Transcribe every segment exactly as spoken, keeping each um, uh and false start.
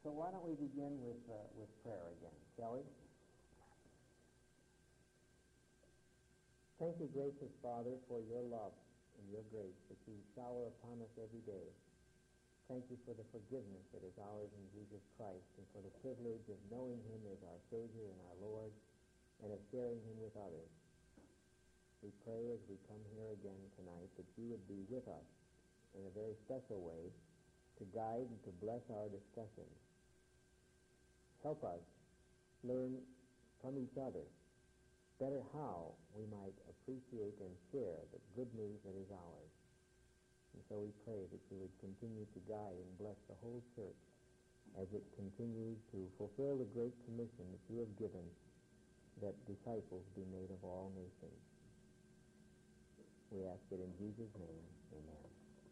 So why don't we begin with uh, with prayer again, shall we? Thank you, gracious Father, for your love and your grace that you shower upon us every day. Thank you for the forgiveness that is ours in Jesus Christ, and for the privilege of knowing him as our Savior and our Lord, and of sharing him with others. We pray as we come here again tonight that you would be with us in a very special way to guide and to bless our discussions. Help us learn from each other better how we might appreciate and share the good news that is ours. And so we pray that you would continue to guide and bless the whole church as it continues to fulfill the great commission that you have given, that disciples be made of all nations. We ask it in Jesus' name. Amen.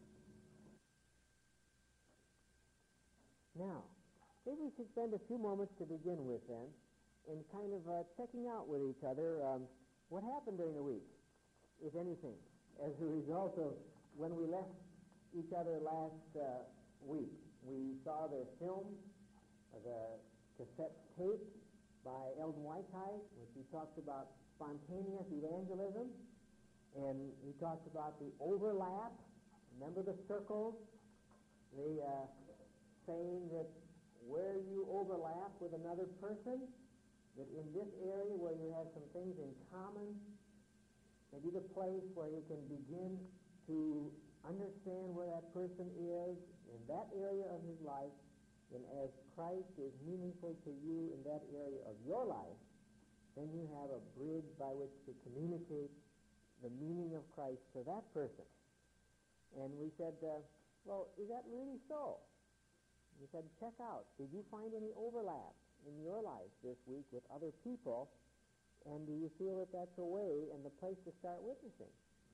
Now, maybe we should spend a few moments to begin with then in kind of uh, checking out with each other um, what happened during the week, if anything, as a result of when we left each other last uh, week. We saw the film, uh, the cassette tape by Eldon Whitehead, which he talked about spontaneous evangelism, and he talked about the overlap. Remember the circles? The uh, saying that where you overlap with another person, that in this area where you have some things in common, maybe the place where you can begin to understand where that person is in that area of his life, and as Christ is meaningful to you in that area of your life, then you have a bridge by which to communicate the meaning of Christ to that person. And we said, uh, well, is that really so? We said, check out. Did you find any overlap in your life this week with other people? And do you feel that that's a way and the place to start witnessing?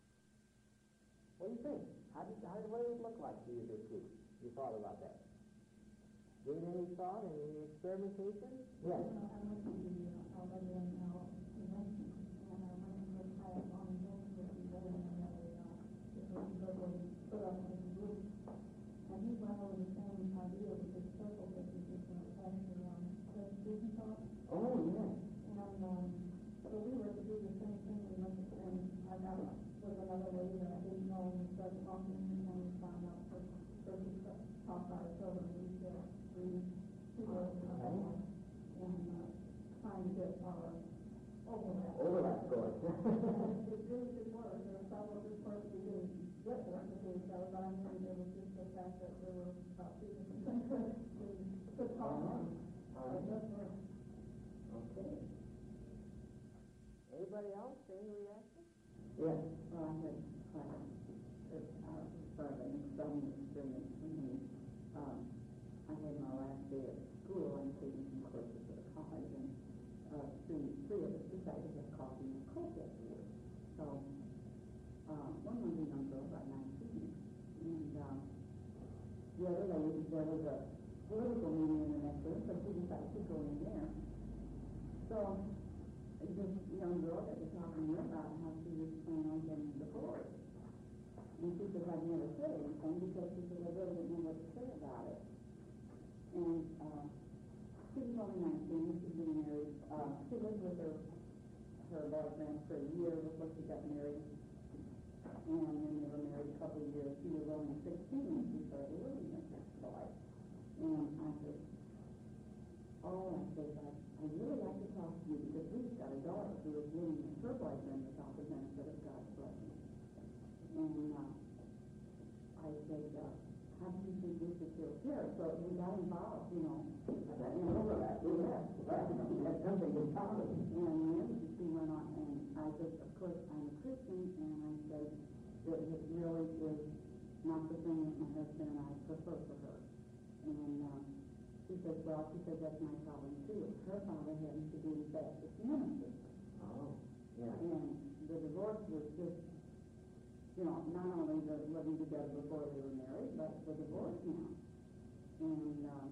What do you think? How did, how did, what did it look like to you this week? You thought about that? Gave it any thought, any experimentation? Yes. I went to the Alabama now convention, and I went to the Ohio Long Hills with the building and that way on. It was put up in the group. And he went over the same idea with the circle that we just went passing around the student talk. Oh, yes. And um, so we were to do the same thing. We went to, and I got with another lady that I didn't know, and we started talking, and then we found out that so we talked about our children. We said, we were uh, and uh, trying to get our overlap. Overlap going. It really did work. There were several good parts we didn't get there to do so, but I'm sure there was just the fact that there were about two different things that we could talk about. It does work. Okay. Anybody else? Any reaction? Yes. Well, I had class. It's uh, sort of an exciting experience for me. Um, I had my last day at school. I'm taking some courses at a college, and uh, three, three of us decided to have coffee and coke afterwards. So uh, one was a young girl, about nineteen, and um, the other lady, there was a political meeting in the next room, so she decided to go in there. So this young girl that was talking to her about how she was planning on getting divorced. And she said, I've never said anything because she said, I really didn't know what to say about it. And uh, she was only nineteen, she'd been married. Uh, she lived with her her boyfriend for a year before she got married. And then they were married a couple of years. She was only sixteen when she started living with this boy. And I said, oh, I said, I, I'd really like to talk to you because we've got a daughter who is living with her boyfriend without the benefit of God's blessing. And uh, I said, uh, how do you think we should feel here? So we got involved, you know. That you know that. Yes. We had something in common. And then she went on, and I said, of course, I'm a Christian, and I said that it really is not the thing that my husband and I prefer for her. And um, she said, well, she said, that's my problem, too. Her father having to do with Baptist ministry. Oh, yeah. And the divorce was just, you know, not only the living together before they were married, but the divorce now. And um,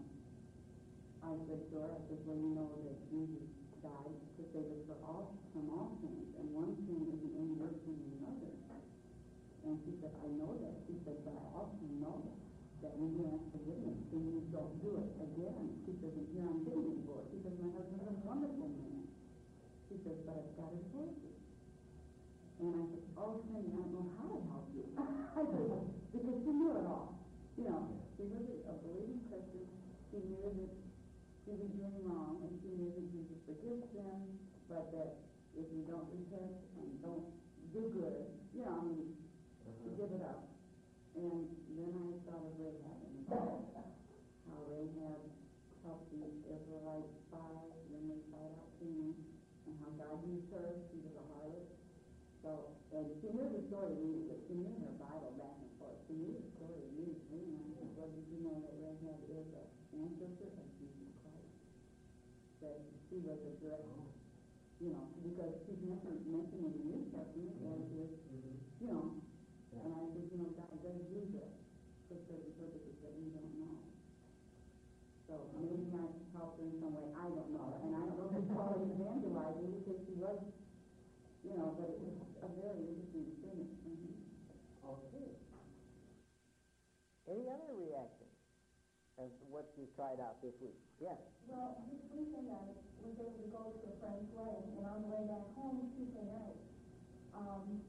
I said, sure, I said, well, you know that Jesus died to save us for all, from all sins, and one sin isn't any worse than another. And she said, I know that. She said, but I also know that when you ask forgiveness, then you don't do it again. doesn't hear I'm getting divorced. He says, my husband's a wonderful man. He says, but I've got to divorce you. And I said, oh, Cindy, I don't know how to help you. I said, because she knew it all. You know, she was a believing Christian. She knew that she was doing wrong, and she knew that Jesus forgives them, but that if you don't repent and don't do good, you know, I mean, uh-huh. you give it up. And then I thought of Rahab, and how Rahab helped the Israelites spy when they spied out Canaan, and how God used her. She was a harlot. So, and she knew the story immediately. She knew her Bible back and forth. She knew the story immediately. And I said, well, did you know that Rahab is an ancestor of Jesus Christ? That she was a direct, you know, because she's never mentioned in the New Testament as is, you know. And I said, you know, God does use it for certain purposes that we don't know. So maybe I helped her in some way. I don't know. And I don't know if it's called evangelizing because she was, you know, but it was a very interesting experience for me. Okay. Any other reaction as to what you tried out this week? Yes. Well, this weekend I was able to go to a friend's wedding, and on the way back home Tuesday night, um,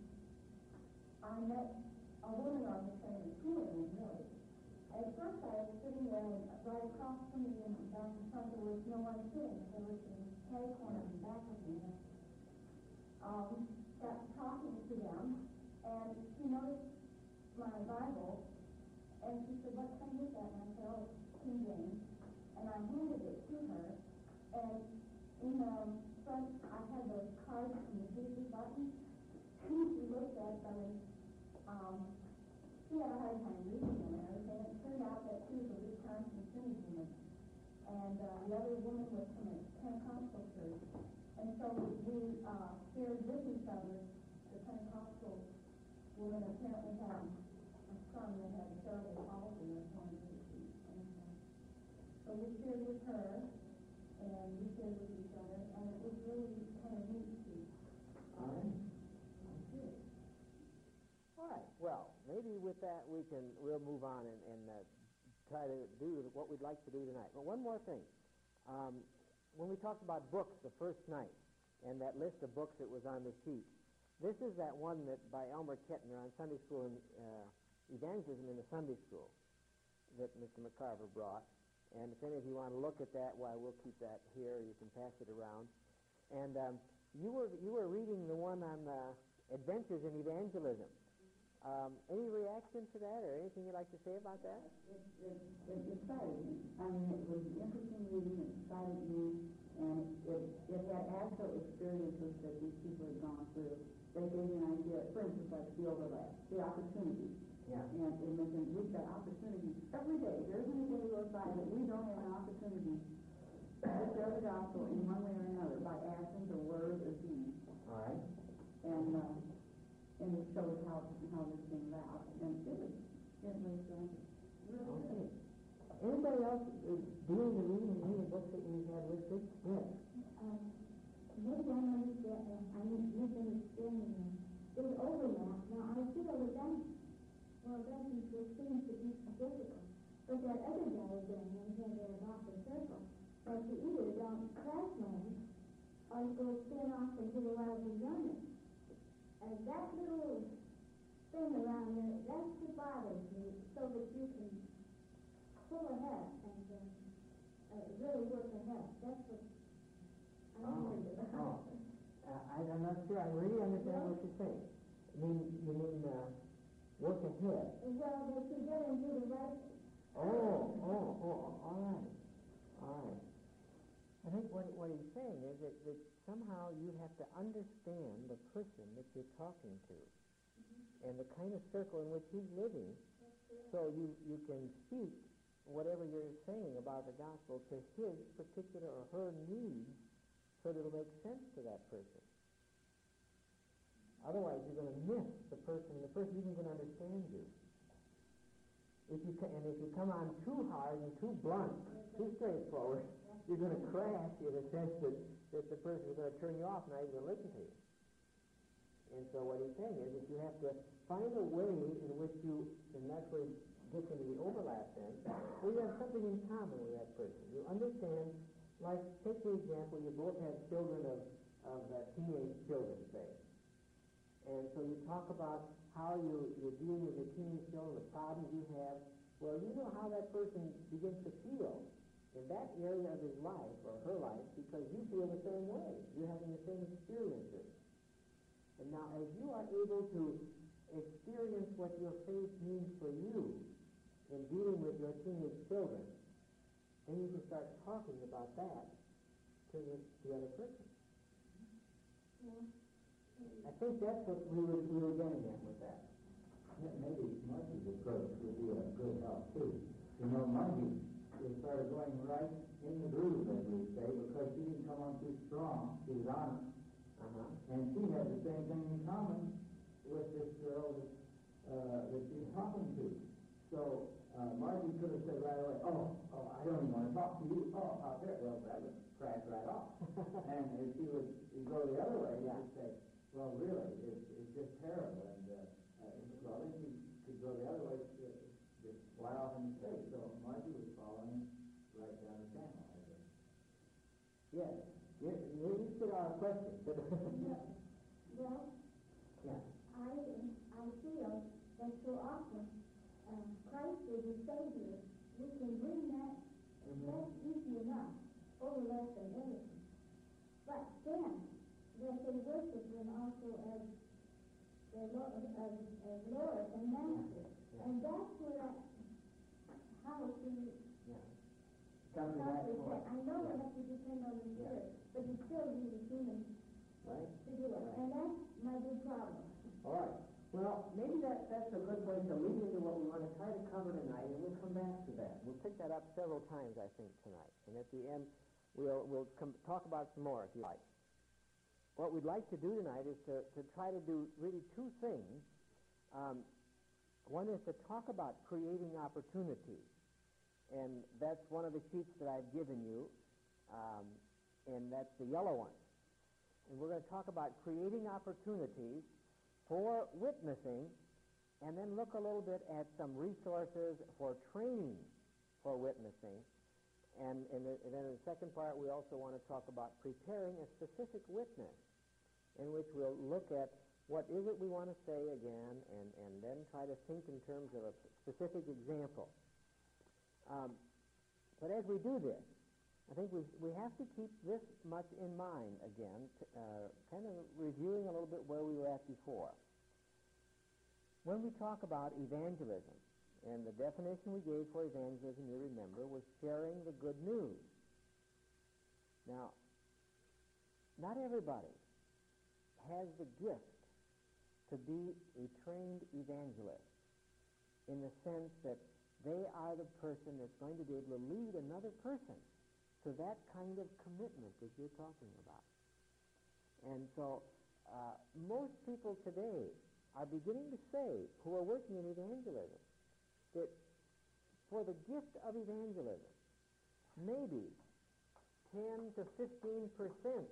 I met a woman on the train, two women really. At first I was sitting there, and right across from me and back in front there was no one sitting. There was some catty corner in the back of me. Um, got talking to them, and she noticed my Bible, and she said, what kind is that? And I said, oh, it's King James. And I handed it to her, and in the front I had those cards from the Jesus button. She looked at them, and um, she had a hard time reading them and everything. It turned out that she was a Wisconsin Synod woman, and uh, the other woman was from a Pentecostal church. And so we uh, shared with each other. The Pentecostal woman apparently had a son that had cerebral palsy or something. And uh, so we shared with her, and we shared with each other, and it was really kind of neat to see. All right. Good. All right. Well, maybe with that we can we'll move on and, and uh, try to do what we'd like to do tonight. But one more thing. Um, when we talked about books the first night, and that list of books that was on the sheet, this is that one that by Elmer Kettner on Sunday School and uh, Evangelism in the Sunday School that Mister McCarver brought. And if any of you want to look at that, why, we'll keep that here. You can pass it around. And um, you were you were reading the one on uh, Adventures in Evangelism. Um, any reaction to that, or anything you'd like to say about that? It, it, it excited me. I mean, it was interesting reading. It excited me, and it, it had actual experiences that these people had gone through. They gave me an idea, for instance, like the overlap, the opportunity. Yeah. And it mentioned we've got opportunities every day. There isn't a day goes by that we don't have an opportunity to share the gospel in one way or another by actions or words or deeds. All right. And uh, and it shows how how this came about. And it was it was uh, really Okay. good. Anybody else uh, doing the reading in any of the books that you had listed? Yes. Um, maybe I'm understanding, I'm misunderstanding them. There's overlap. Now, I see all the time. Well, that seems to be difficult. But that other diagram, when he had off the circle, like you either don't crash land, or you go spin off into the wild younger. And that little thing around there, that's what bothers me, so that you can pull ahead and uh, uh, really work ahead. That's what I'm Oh, worried about. oh. Uh, I, I'm not sure I really understand what you're saying. You mean, you mean uh, work ahead? Well, that you get into the right. Oh, oh, oh, all right. All right. I think what, what he's saying is that, that somehow you have to understand the person that you're talking to mm-hmm. and the kind of circle in which he's living, so you, you can speak whatever you're saying about the gospel to his particular or her needs, so that it'll make sense to that person. Otherwise, you're going to miss the person, and the person isn't going to understand you. If you ca- and if you come on too hard and too blunt, too straightforward, you're going to crash in a sense that, that the person is going to turn you off and not even listen to you. And so what he's saying is that you have to find a way in which you, and that's where it gets into the overlap then, where you have something in common with that person. You understand understand, like, take the example, you both have children of, of uh, teenage children, say. And so you talk about how you, you're dealing with the teenage children, the problems you have. Well, you know how that person begins to feel in that area of his life, or her life, because you feel the same way. You're having the same experiences. And now, as you are able to experience what your faith means for you in dealing with your teenage children, then you can start talking about that to the, the other person. Yeah. I think that's what we were, we were getting at with that. Yeah, maybe Margie's approach would be a good help, too. You know, Margie is sort of going right in the groove, as we say, because she didn't come on too strong. She was honest. Uh-huh. And she had the same thing in common with this girl that, uh, that she's talking to. So uh, Margie could have said right away, oh, oh, I don't even want to talk to you. Oh, out there. Well, that would crash right off. And if she would go the other way, Yeah. she'd say, well, really, it's, it's just terrible. And, uh, uh, well, if she could go the other way, she'd just fly off in space. So Margie was following right down the channel, I guess. Yes. You, you answered our question. Yeah. Well, Yeah. I, I feel that so often um, Christ is the Savior. We can bring that, Mhm. that's easy enough, over less than anything. But then, that they worship Him also as their Lord, as, as Lord and Master. Yeah. And that's where that, how to Yeah. Come to that accomplish point. that. I know we Yeah. have to depend on the Yeah. Spirit, but you still need a human Right? to do it. And that's my big problem. All right. Well, maybe that, that's a good place to lead into what we want to try to cover tonight, and we'll come back to that. We'll pick that up several times, I think, tonight. And at the end, we'll, we'll come talk about some more, if you like. What we'd like to do tonight is to, to try to do really two things. Um, one is to talk about creating opportunities. And that's one of the sheets that I've given you, um, and that's the yellow one. And we're going to talk about creating opportunities for witnessing, and then look a little bit at some resources for training for witnessing. And, in the, and then in the second part, we also want to talk about preparing a specific witness, in which we'll look at what is it we want to say again, and, and then try to think in terms of a specific example. Um, but as we do this, I think we we have to keep this much in mind again, t- uh, kind of reviewing a little bit where we were at before. When we talk about evangelism, and the definition we gave for evangelism, you remember, was sharing the good news. Now, not everybody has the gift to be a trained evangelist, in the sense that they are the person that's going to be able to lead another person to that kind of commitment that you're talking about. And so uh, most people today are beginning to say, who are working in evangelism, that for the gift of evangelism, maybe ten to fifteen percent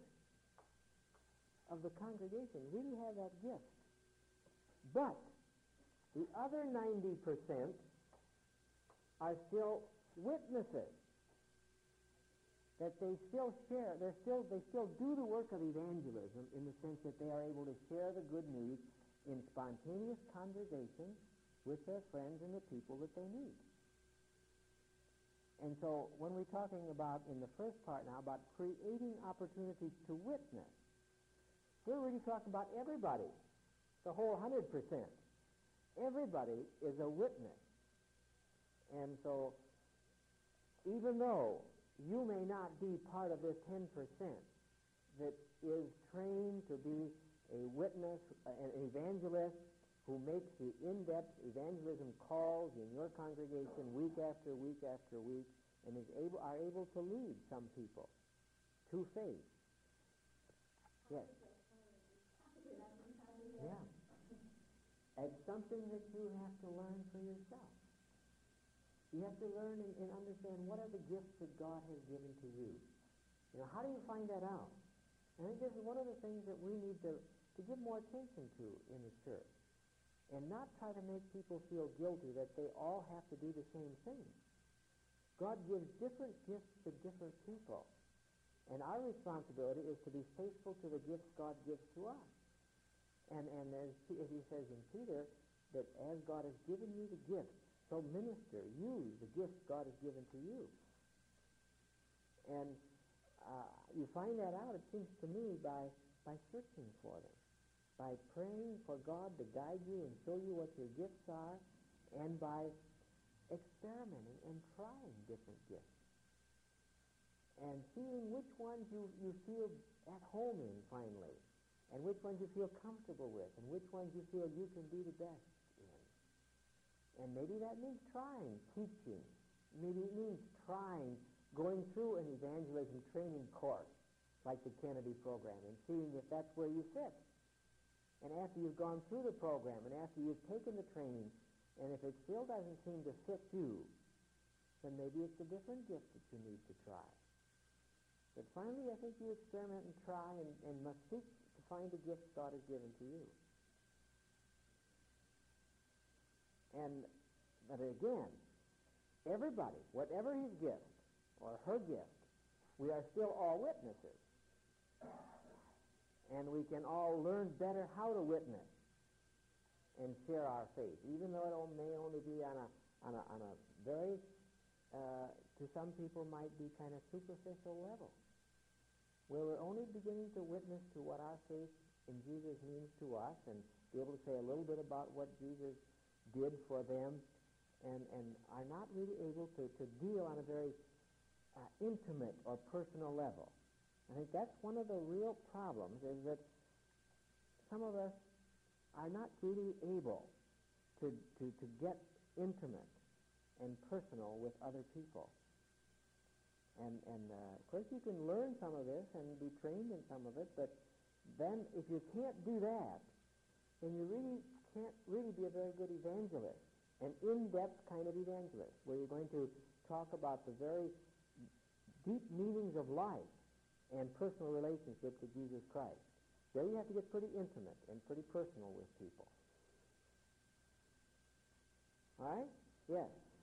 of the congregation really have that gift. But the other ninety percent are still witnesses, that they still share, they're still, they still do the work of evangelism in the sense that they are able to share the good news in spontaneous conversation with their friends and the people that they meet. And so when we're talking about, in the first part now, about creating opportunities to witness, we're really talking about everybody, the whole one hundred percent. Everybody is a witness. And so even though you may not be part of this ten percent that is trained to be a witness, an evangelist who makes the in-depth evangelism calls in your congregation week after week after week, and is able, are able to lead some people to faith. Yes. Yeah. It's something that you have to learn for yourself. You have to learn and, and understand what are the gifts that God has given to you. You know, how do you find that out? I think this is one of the things that we need to, to give more attention to in the church, and not try to make people feel guilty that they all have to do the same thing. God gives different gifts to different people. And our responsibility is to be faithful to the gifts God gives to us. And, and as, as he says in Peter, that as God has given you the gift, so minister, use the gifts God has given to you. And uh, you find that out, it seems to me, by, by searching for them, by praying for God to guide you and show you what your gifts are, and by experimenting and trying different gifts. And seeing which ones you, you feel at home in, finally, and which ones you feel comfortable with, and which ones you feel you can do the best in. And maybe that means trying teaching. Maybe it means trying going through an evangelism training course, like the Kennedy program, and seeing if that's where you fit. And after you've gone through the program, and after you've taken the training, and if it still doesn't seem to fit you, then maybe it's a different gift that you need to try. But finally, I think you experiment and try and, and must seek to find the gifts God has given to you. And, but again, everybody, whatever his gift or her gift, we are still all witnesses. And we can all learn better how to witness and share our faith, even though it may only be on a on a, on a very, uh, to some people might be kind of superficial level, where we're only beginning to witness to what our faith in Jesus means to us, and be able to say a little bit about what Jesus did for them, and, and are not really able to, to deal on a very uh, intimate or personal level. I think that's one of the real problems, is that some of us are not really able to, to, to get intimate and personal with other people. And, and uh, of course you can learn some of this and be trained in some of it, but then if you can't do that, then you really can't really be a very good evangelist, an in-depth kind of evangelist, where you're going to talk about the very deep meanings of life and personal relationship to Jesus Christ. There you have to get pretty intimate and pretty personal with people. All right? Yes.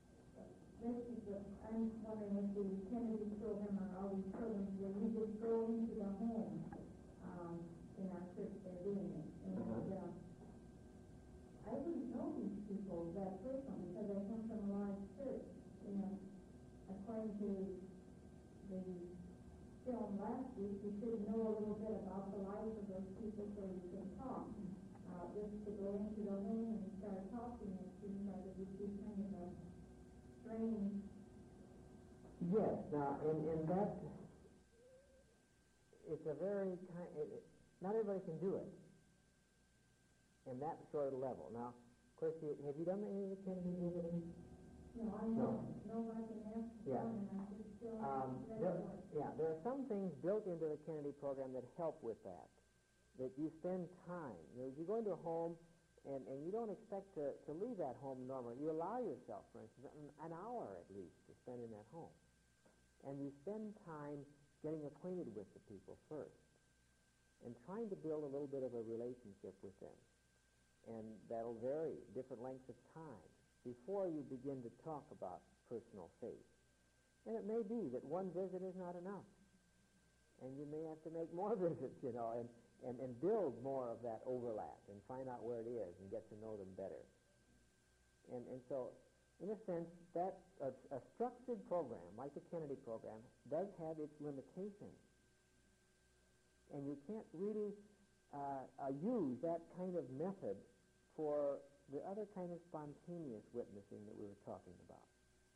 I'm wondering if the Kennedy program or all these programs where you just go into the home, um, in our church, they're doing it. And, Uh-huh. uh, I wouldn't know these people that personally because I come from a large church. You know, according to the film last week, you should know a little bit about the lives of those people so you can talk. Uh, just to go into the home and start talking, it seems like it would be kind of a strange. Yes. Now, and, and that, it's a very kind, it, it, not everybody can do it in that sort of level. Now, of course, you, have you done any of the Kennedy visiting? No, I know. No, I can ask Yeah. them, and I just feel Um, like there, that's what. yeah, there are some things built into the Kennedy program that help with that. That you spend time. You know, you go into a home, and, and you don't expect to, to leave that home normally. You allow yourself, for instance, an, an hour at least to spend in that home. And you spend time getting acquainted with the people first, and trying to build a little bit of a relationship with them. And that'll vary, different lengths of time, before you begin to talk about personal faith. And it may be that one visit is not enough, and you may have to make more visits, you know, and, and, and build more of that overlap and find out where it is and get to know them better. And, and so, in a sense, that a, a structured program, like the Kennedy program, does have its limitations. And you can't really uh, uh, use that kind of method for the other kind of spontaneous witnessing that we were talking about.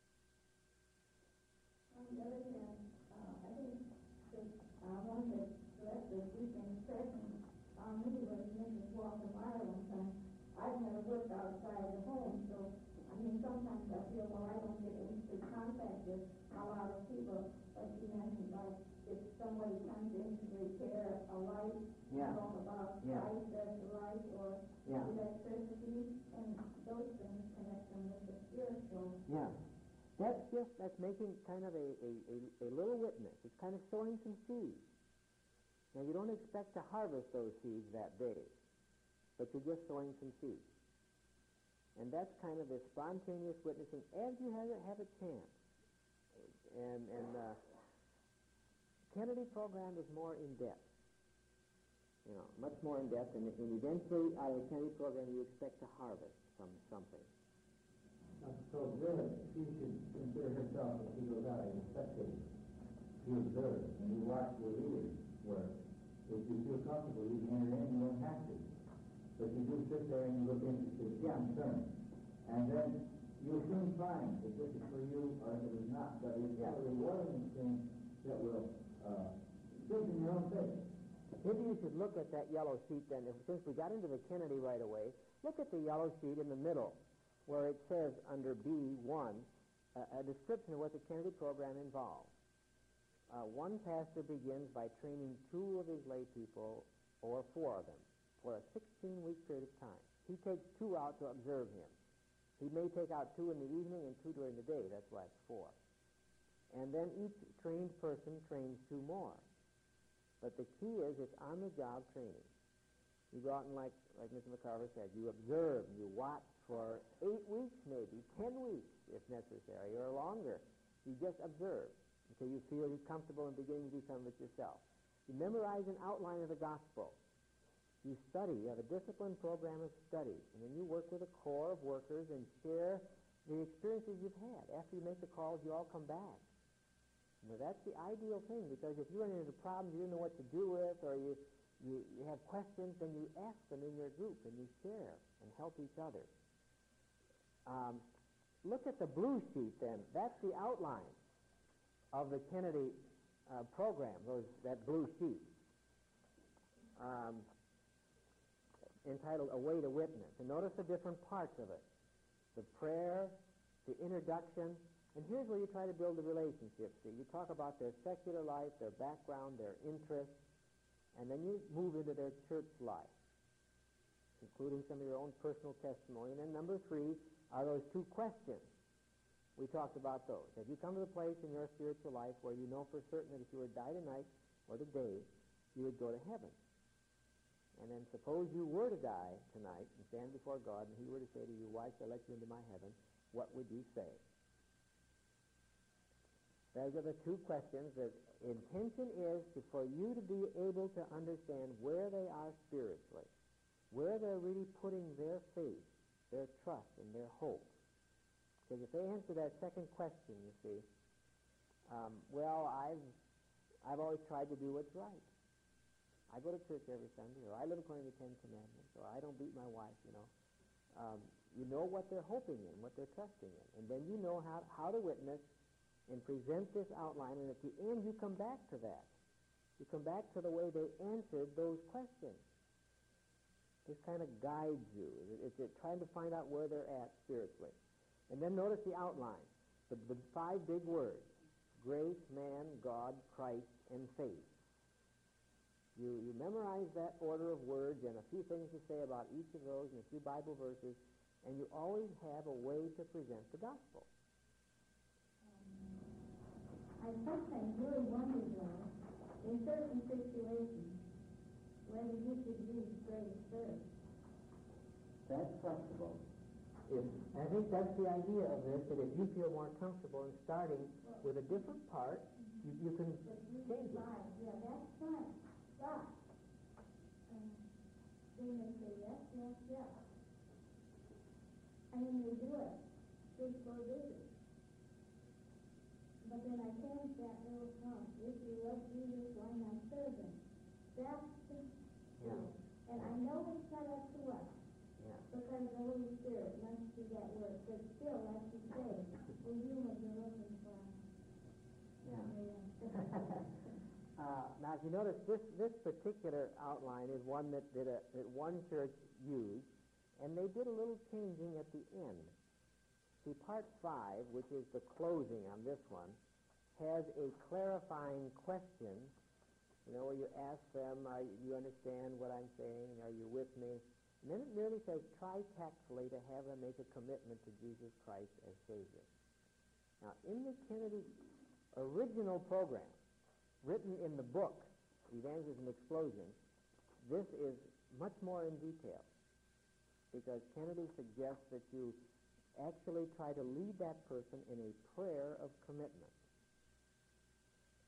On the other hand, uh, I think that uh, one that left this weekend impression on me was Missus Walter Ireland. And I've never worked outside the home, so I mean sometimes I feel, well, I don't get instant contact with a lot of people. But you mentioned, like, if somebody comes in to repair a light, Yeah. talk about Yeah. Christ as the light, or Yeah. electricity, and those things connect them with the spiritual. Yeah. That's just, that's making kind of a, a, a, a little witness. It's kind of sowing some seeds. Now, you don't expect to harvest those seeds that day, but you're just sowing some seeds. And that's kind of the spontaneous witnessing as you have, have a chance. And, and uh, Kennedy program is more in-depth. You know, much more in-depth, and, and eventually out of the Kennedy program you expect to harvest some something. Uh, so really, she should consider herself, as she goes out, as a spectator. She observes, and you watch the leaders work. If you feel comfortable, you can enter in, you don't have to. But you do sit there and you look interested, yeah, I'm concerned. And then you'll soon find if this is for you or if it is not. But it's yeah. a rewarding thing that will uh, think in your own face. Maybe you should look at that yellow sheet then. If, since we got into the Kennedy right away, look at the yellow sheet in the middle where it says under B one uh, a description of what the Kennedy program involves. Uh, one pastor begins by training two of his lay people, or four of them, for a sixteen-week period of time. He takes two out to observe him. He may take out two in the evening and two during the day. That's why it's four. And then each trained person trains two more. But the key is it's on-the-job training. You go out and, like, like Mister McCarver said, you observe, you watch for eight weeks maybe, ten weeks if necessary, or longer. You just observe until you feel you're comfortable in beginning to do some of it yourself. You memorize an outline of the gospel. You study. You have a disciplined program of study. And then you work with a corps of workers and share the experiences you've had. After you make the calls, you all come back. Now, that's the ideal thing, because if you run into problems you don't know what to do with, or you, you, you have questions, then you ask them in your group, and you share and help each other. Um, look at the blue sheet, then. That's the outline of the Kennedy uh, program, those, that blue sheet, um, entitled A Way to Witness. And notice the different parts of it. The prayer, the introduction, and here's where you try to build a relationship. See, you talk about their secular life, their background, their interests, and then you move into their church life, including some of your own personal testimony. And then number three are those two questions. We talked about those. Have you come to the place in your spiritual life where you know for certain that if you were to die tonight or today, you would go to heaven? And then suppose you were to die tonight and stand before God, and he were to say to you, why shall I let you into my heaven? What would you say? Those are the two questions. The intention is to, for you to be able to understand where they are spiritually, where they're really putting their faith, their trust, and their hope. Because if they answer that second question, you see, um, well, I've I've always tried to do what's right. I go to church every Sunday, or I live according to the Ten Commandments, or I don't beat my wife, you know. Um, you know what they're hoping in, what they're trusting in. And then you know how, how to witness and present this outline, and at the end you come back to that. You come back to the way they answered those questions. This kind of guides you. It's, it's trying to find out where they're at spiritually. And then notice the outline, the, the five big words: grace, man, God, Christ, and faith. You, you memorize that order of words and a few things to say about each of those and a few Bible verses, and you always have a way to present the gospel. I sometimes really wonder, though, in certain situations, whether you should use grace first. That's flexible. If, I think that's the idea of this, that if you feel more comfortable in starting with a different part, you, you can change it. Yeah, that's fine. But um, they may say yes, yes, yes. And then they do it. They go busy. But then I change that little prompt. If you love Jesus, why not serve him? That's the yeah. And I know it's not up to us. Yeah. Because the Holy Spirit must do that work. But still, like you say, we're humans are looking for. Yeah. uh, now, if you notice, this, this particular outline is one that, that, a, that one church used, and they did a little changing at the end. See, part five, which is the closing on this one, has a clarifying question, you know, where you ask them, are you, you understand what I'm saying? Are you with me? And then it merely says, try tactfully to have them make a commitment to Jesus Christ as Savior. Now, in the Kennedy original program, written in the book, Evangelism Explosion, this is much more in detail, because Kennedy suggests that you actually try to lead that person in a prayer of commitment.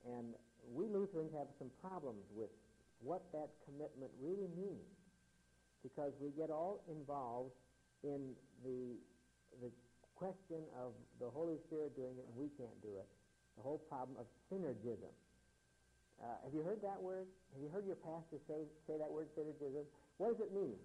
And we Lutherans have some problems with what that commitment really means, because we get all involved in the the question of the Holy Spirit doing it and we can't do it. The whole problem of synergism. Uh, have you heard that word? Have you heard your pastor say say that word, synergism? What does it mean?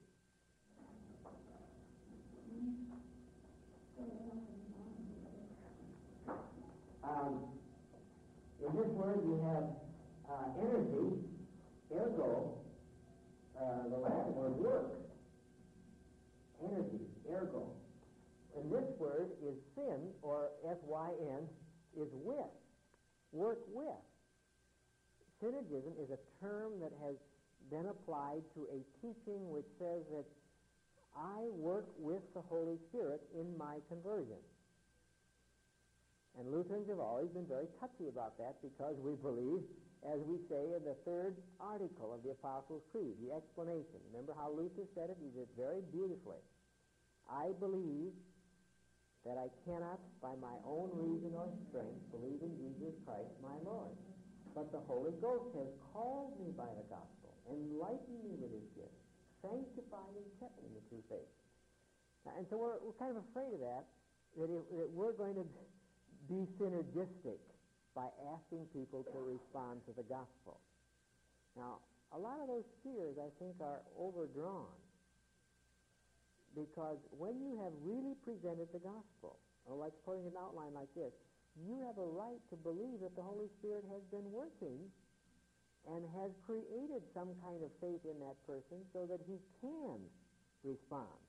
Um, in this word you have uh, energy, ergo, uh, the Latin word work. Energy, ergo. And this word is syn, or S Y N, is with, work with. Synergism is a term that has been applied to a teaching which says that I work with the Holy Spirit in my conversion. And Lutherans have always been very touchy about that, because we believe, as we say in the third article of the Apostles' Creed, the explanation. Remember how Luther said it? He did it very beautifully. I believe that I cannot, by my own reason or strength, believe in Jesus Christ my Lord. But the Holy Ghost has called me by the gospel, enlightened me with his gift, sanctified and kept me in the true faith. Now, and so we're, we're kind of afraid of that, that, it, that we're going to be synergistic by asking people to respond to the gospel. Now, a lot of those fears, I think, are overdrawn, because when you have really presented the gospel, or like putting an outline like this, you have a right to believe that the Holy Spirit has been working and has created some kind of faith in that person so that he can respond.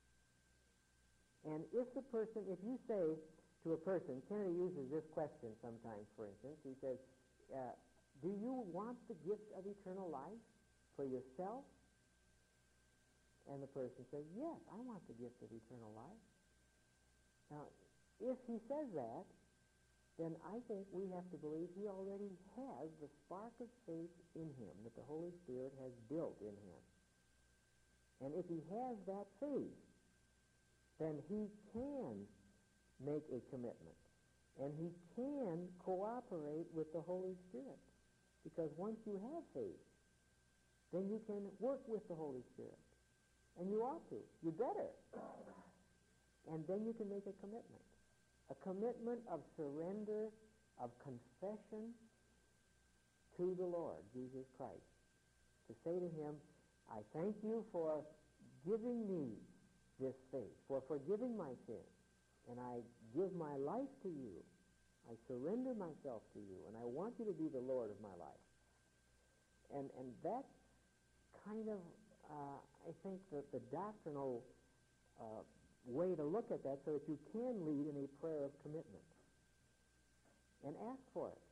And if the person, if you say to a person, Kennedy uses this question sometimes, for instance, he says, uh, do you want the gift of eternal life for yourself? And the person says, yes, I want the gift of eternal life. Now, if he says that, then I think we have to believe he already has the spark of faith in him that the Holy Spirit has built in him. And if he has that faith, then he can make a commitment. And he can cooperate with the Holy Spirit. Because once you have faith, then you can work with the Holy Spirit. And you ought to. You better. And then you can make a commitment. A commitment of surrender, of confession to the Lord, Jesus Christ. To say to him, I thank you for giving me this faith, for forgiving my sins. And I give my life to you. I surrender myself to you. And I want you to be the Lord of my life. And, and that's kind of... Uh, I think that the doctrinal uh, way to look at that, so that you can lead in a prayer of commitment. And ask for it.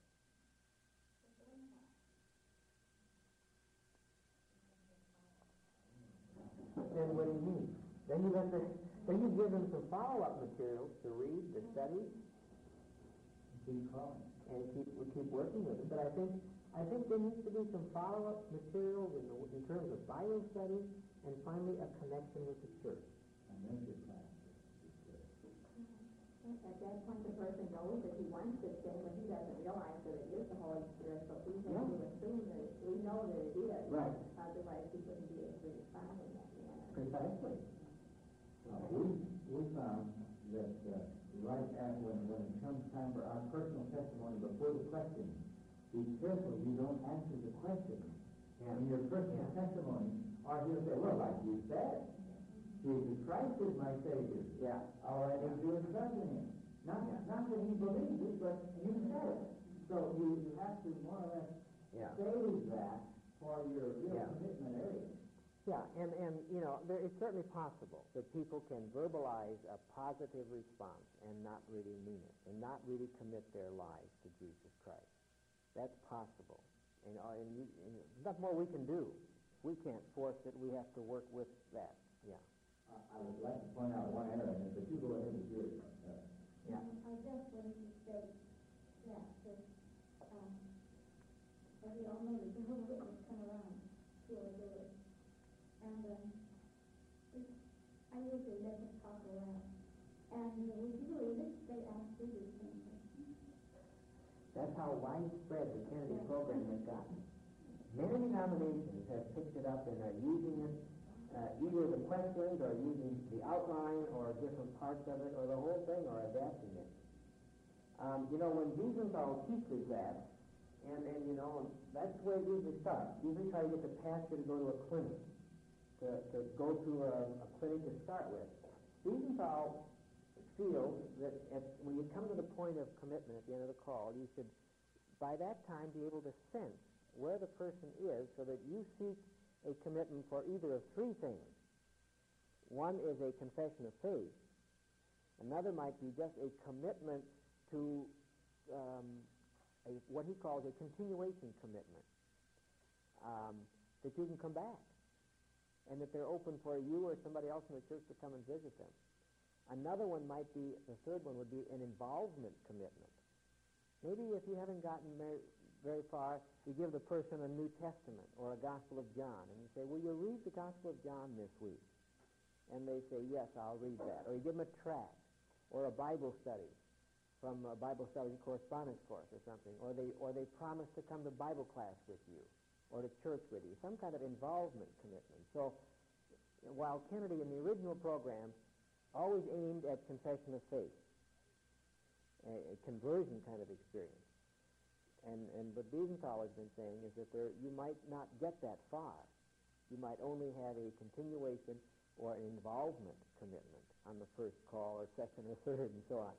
Then what do you mean? Then you have to, then you give them some follow-up materials to read, to study. Keep calling. And keep, we keep working with it. But I think I think there needs to be some follow-up materials in, the, in terms of Bible study, and finally a connection with the church. And then your class. At that point, the person knows that he wants this thing, but he doesn't realize that it is the Holy Spirit. So we have Yeah. to assume that it, we know that it is. Right. Otherwise, he wouldn't be able to respond in that manner. Precisely. Uh, we, we found that uh, right at when, when it comes time for our personal testimony before the question, be careful you don't answer the question Yeah. in your personal Yeah. testimony, or he'll say, well, like you said, Jesus Christ is my Savior. Yeah. All I need to do is trust in him. Not, Yeah. not that he believes it, but you said it. So you, you have to more or less Yeah. save that for your real Yeah. commitment area. Yeah, and, and you know, there, it's certainly possible that people can verbalize a positive response and not really mean it, and not really commit their lives to Jesus Christ. That's possible. And, uh, and, you, and there's nothing more we can do. We can't force it. We have to work with that. Yeah. Uh, I would like to point out one error in it, but you go ahead with yours. Uh, Yeah. I just wanted to say that, that um, as we all know, the Jehovah's Witnesses come around to our doors. And um, it, I usually let them talk around. And uh, would you believe it? They ask me the same question. That's how widespread the Kennedy program has gotten. Many denominations have picked it up and are using it, uh, either the questions or using the outline or different parts of it or the whole thing or adapting it. Um, you know, when Wiesenthal teaches that, and, and you know, that's where it usually starts. Usually try to get the pastor to go to a clinic, to, to go to a, a clinic to start with. Wiesenthal feels that at, when you come to the point of commitment at the end of the call, you should, by that time, be able to sense where the person is so that you seek a commitment for either of three things. One is a confession of faith. Another might be just a commitment to um, a, what he calls a continuation commitment, um, that you can come back and that they're open for you or somebody else in the church to come and visit them. Another one might be, the third one would be an involvement commitment. Maybe if you haven't gotten very, very far, you give the person a New Testament or a Gospel of John, and you say, will you read the Gospel of John this week? And they say, yes, I'll read that. Or you give them a tract or a Bible study from a Bible study correspondence course or something. Or they, or they promise to come to Bible class with you or to church with you. Some kind of involvement commitment. So while Kennedy in the original program always aimed at confession of faith, a, a conversion kind of experience. And, and what Wiesenthal has been saying is that there, you might not get that far. You might only have a continuation or an involvement commitment on the first call or second or third and so on.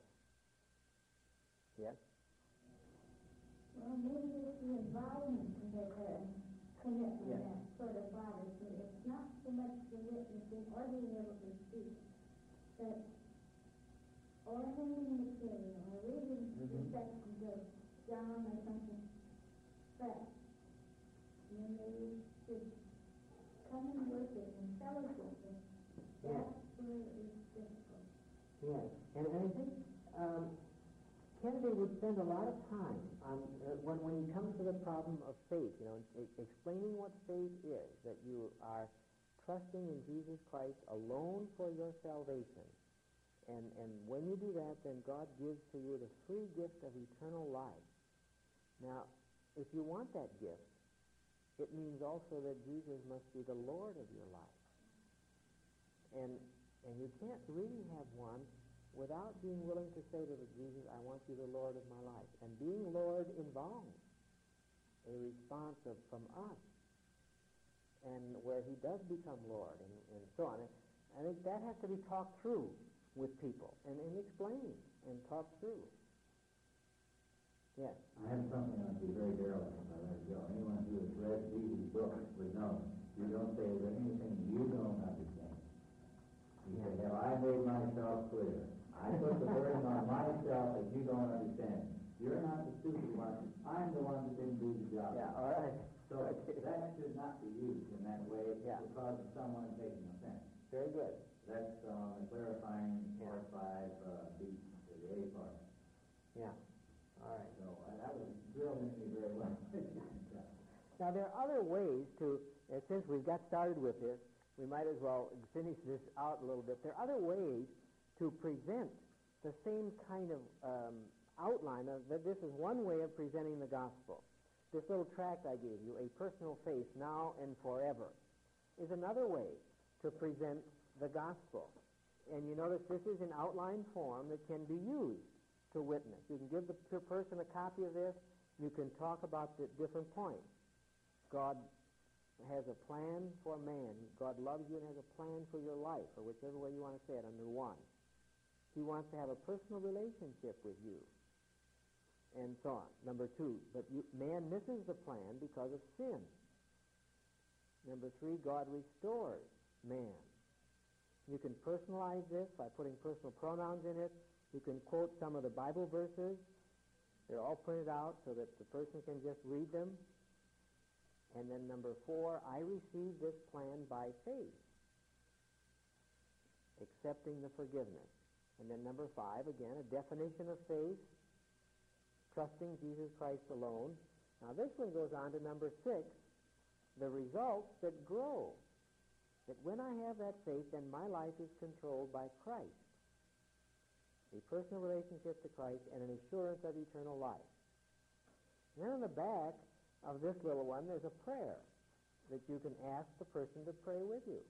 Yes? Well, maybe it's the involvement that uh, commitment Yes. that sort of bothers me. It's not so much the witnessing or being able to speak, but or handling material or reading Mhm. the sections of John or something. But when they should come and worship and fellowship, and Yes. that's where it's difficult. Yes. And, and I think um, Kennedy would spend a lot of time on uh, when, when he comes to the problem of faith, you know, e- explaining what faith is, that you are trusting in Jesus Christ alone for your salvation. And, and when you do that, then God gives to you the free gift of eternal life. Now, if you want that gift, it means also that Jesus must be the Lord of your life. And, and you can't really have one without being willing to say to the Jesus, I want you the Lord of my life. And being Lord involves a response of, from us, and where he does become Lord, and, and so on. And I think that has to be talked through with people, and, and explained, and talked through. Yes? I have something I'd be very derelict if I let it go. Anyone who has read these books would know. You don't say, is there anything you don't understand? You say, have I made myself clear? I put the burden on myself that you don't understand. You're not the stupid one. I'm the one that didn't do the job. Yeah, all right. So Okay. that should not be used in that way Yeah. because of someone taking offense. Very good. That's um, clarifying Yeah. part five, uh, B, the A part. Yeah. All right. So uh, that was drilled into me very well. Now, there are other ways to, uh, since we've got started with this, we might as well finish this out a little bit. There are other ways to present the same kind of um, outline of that. This is one way of presenting the gospel. This little tract I gave you, A Personal Faith Now and Forever, is another way to present the gospel. And you notice this is an outline form that can be used to witness. You can give the per- person a copy of this. You can talk about the different points. God has a plan for man. God loves you and has a plan for your life, or whichever way you want to say it, under one. He wants to have a personal relationship with you, and so on. Number two, but you, man misses the plan because of sin. Number three, God restores man. You can personalize this by putting personal pronouns in it. You can quote some of the Bible verses. They're all printed out so that the person can just read them. And then number four, I received this plan by faith, accepting the forgiveness. And then number five, again, a definition of faith, trusting Jesus Christ alone. Now this one goes on to number six, the results that grow. That when I have that faith, then my life is controlled by Christ. A personal relationship to Christ and an assurance of eternal life. And then on the back of this little one, there's a prayer that you can ask the person to pray with you.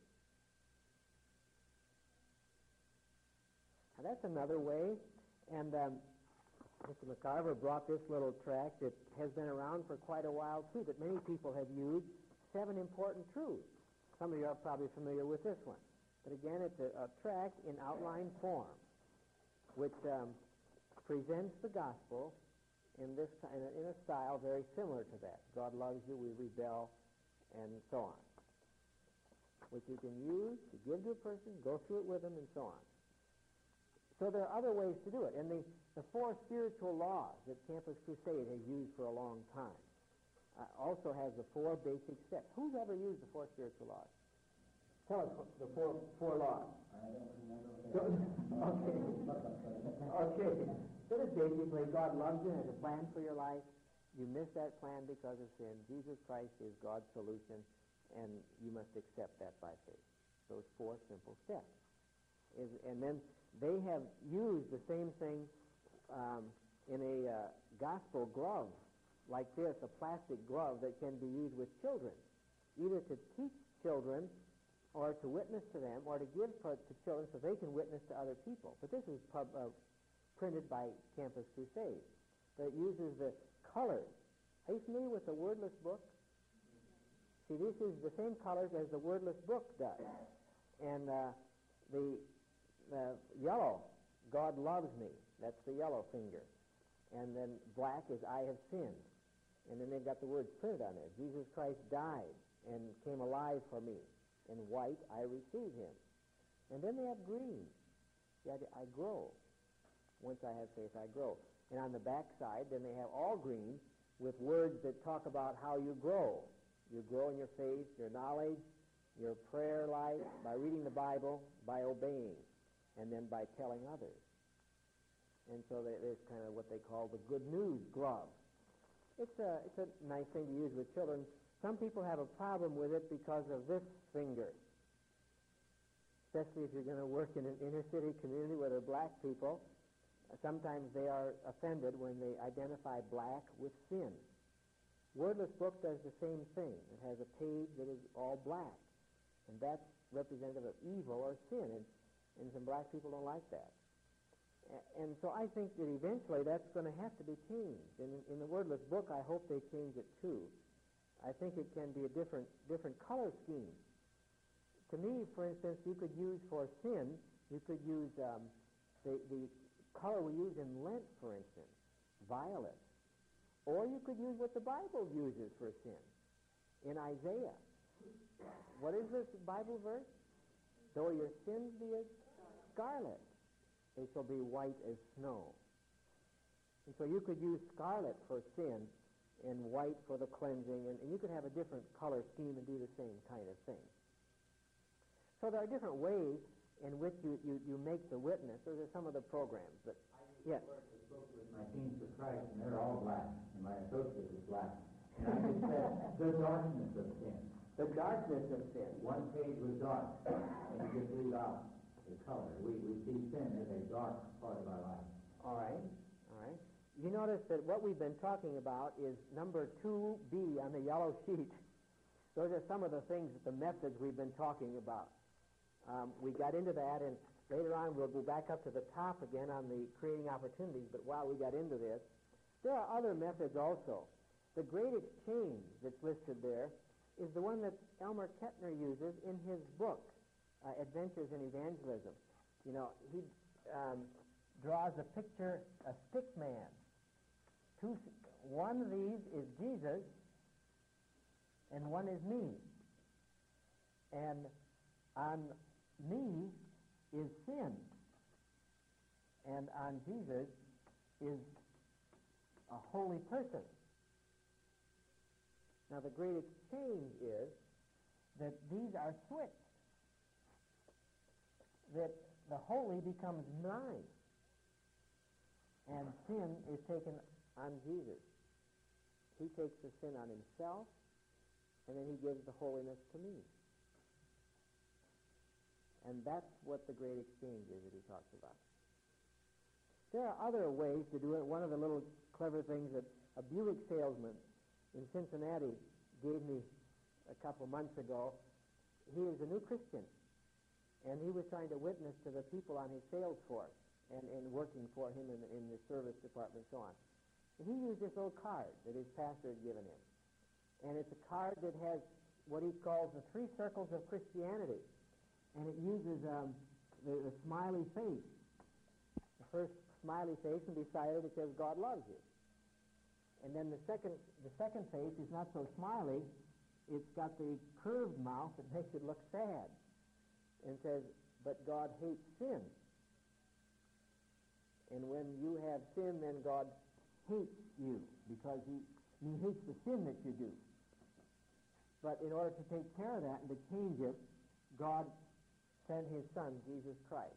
Now that's another way, and um, Mister McCarver brought this little tract that has been around for quite a while, too, that many people have used, Seven Important Truths. Some of you are probably familiar with this one. But again, it's a, a tract in outline form, which um, presents the gospel in this in a, in a style very similar to that. God loves you, we rebel, and so on. Which you can use to give to a person, go through it with them, and so on. So there are other ways to do it. And the, the four spiritual laws that Campus Crusade has used for a long time uh, also has the four basic steps. Who's ever used the four spiritual laws? Tell us the four four laws. I don't remember. Okay. Okay. So it's basically God loves you and has a plan for your life. You miss that plan because of sin. Jesus Christ is God's solution, and you must accept that by faith. Those four simple steps. Is, and then they have used the same thing um, in a uh, gospel glove like this, a plastic glove that can be used with children, either to teach children or to witness to them or to give to children so they can witness to other people. But this is pub, uh, printed by Campus Crusade. But it uses the colors. Are you familiar with the wordless book? See, this is the same colors as the wordless book does. And uh, the uh, yellow, God loves me. That's the yellow finger. And then black is I have sinned. And then they've got the words printed on there. Jesus Christ died and came alive for me. In white, I receive him. And then they have green. See, I, I grow. Once I have faith, I grow. And on the back side, then they have all green with words that talk about how you grow. You grow in your faith, your knowledge, your prayer life, by reading the Bible, by obeying, and then by telling others. And so there's kind of what they call the good news glove. It's a, it's a nice thing to use with children. Some people have a problem with it because of this finger, especially if you're going to work in an inner-city community where there are black people. Sometimes they are offended when they identify black with sin. Wordless book does the same thing. It has a page that is all black, and that's representative of evil or sin, and, and some black people don't like that. And so I think that eventually that's going to have to be changed. In, in the wordless book, I hope they change it too. I think it can be a different different color scheme. To me, for instance, you could use for sin, you could use um, the, the color we use in Lent, for instance, violet. Or you could use what the Bible uses for sin in Isaiah. What is this Bible verse? Though your sins be as scarlet, they shall be white as snow. And so you could use scarlet for sin and white for the cleansing, and, and you could have a different color scheme and do the same kind of thing. So there are different ways in which you, you, you make the witness. Those are some of the programs. But yes. I used to work with my Teens for Christ, and they're all black, and my associate is black. And I just said, the darkness of sin. The darkness of sin. One page was dark, and you just leave out the color. We, we see sin as a dark part of our life. All right, all right. You notice that what we've been talking about is number two B on the yellow sheet. Those are some of the things, the methods we've been talking about. Um, we got into that, and later on we'll go back up to the top again on the creating opportunities, but while we got into this, there are other methods also. The great exchange that's listed there is the one that Elmer Kettner uses in his book, uh, Adventures in Evangelism. You know, he um, draws a picture, a stick man. Two, one of these is Jesus, and one is me. And on me is sin, and on Jesus is a holy person. Now the great exchange is that these are switched, that the holy becomes mine, and sin is taken on Jesus. He takes the sin on himself, and then he gives the holiness to me. And that's what the great exchange is that he talks about. There are other ways to do it. One of the little clever things that a Buick salesman in Cincinnati gave me a couple months ago. He is a new Christian, and he was trying to witness to the people on his sales force and, and working for him in, in the service department and so on. And he used this old card that his pastor had given him. And it's a card that has what he calls the three circles of Christianity. And it uses um, the, the smiley face. The first smiley face, and beside it it says, God loves you. And then the second, the second face is not so smiley. It's got the curved mouth that makes it look sad. And says, but God hates sin. And when you have sin, then God hates you, because he, he hates the sin that you do. But in order to take care of that and to change it, God sent his Son, Jesus Christ.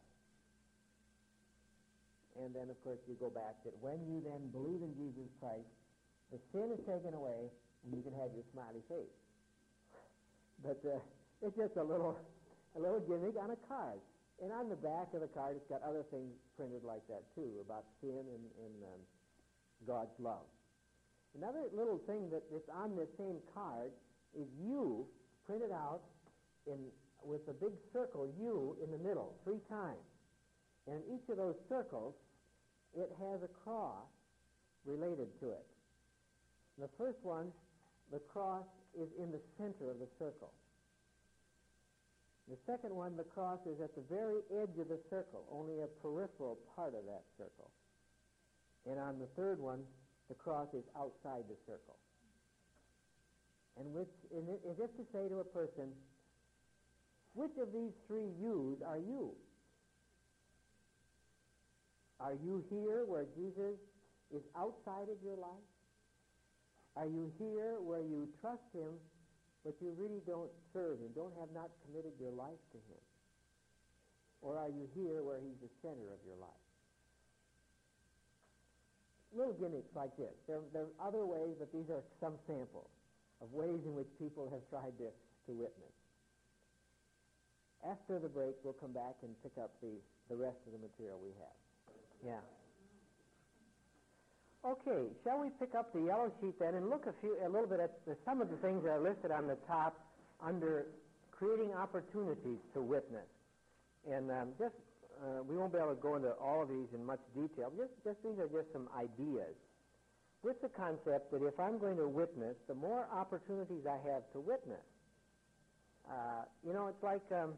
And then, of course, you go back that when you then believe in Jesus Christ, the sin is taken away, and you can have your smiley face. But uh, it's just a little, a little gimmick on a card. And on the back of the card, it's got other things printed like that, too, about sin and, and um, God's love. Another little thing that, that's on this same card is you printed out in with a big circle, you, in the middle, three times. And in each of those circles, it has a cross related to it. The first one, the cross is in the center of the circle. The second one, the cross is at the very edge of the circle, only a peripheral part of that circle. And on the third one, the cross is outside the circle. And which, as if to say to a person, which of these three yous are you? Are you here where Jesus is outside of your life? Are you here where you trust him, but you really don't serve him, don't have not committed your life to him? Or are you here where he's the center of your life? Little gimmicks like this. There, there are other ways, but these are some samples of ways in which people have tried to, to witness. After the break, we'll come back and pick up the, the rest of the material we have. Yeah. Okay, shall we pick up the yellow sheet then and look a few, a little bit at the, some of the things that are listed on the top under creating opportunities to witness. And um, just, uh, we won't be able to go into all of these in much detail. Just, just these are just some ideas. With the concept that if I'm going to witness, the more opportunities I have to witness. Uh, you know, it's like um,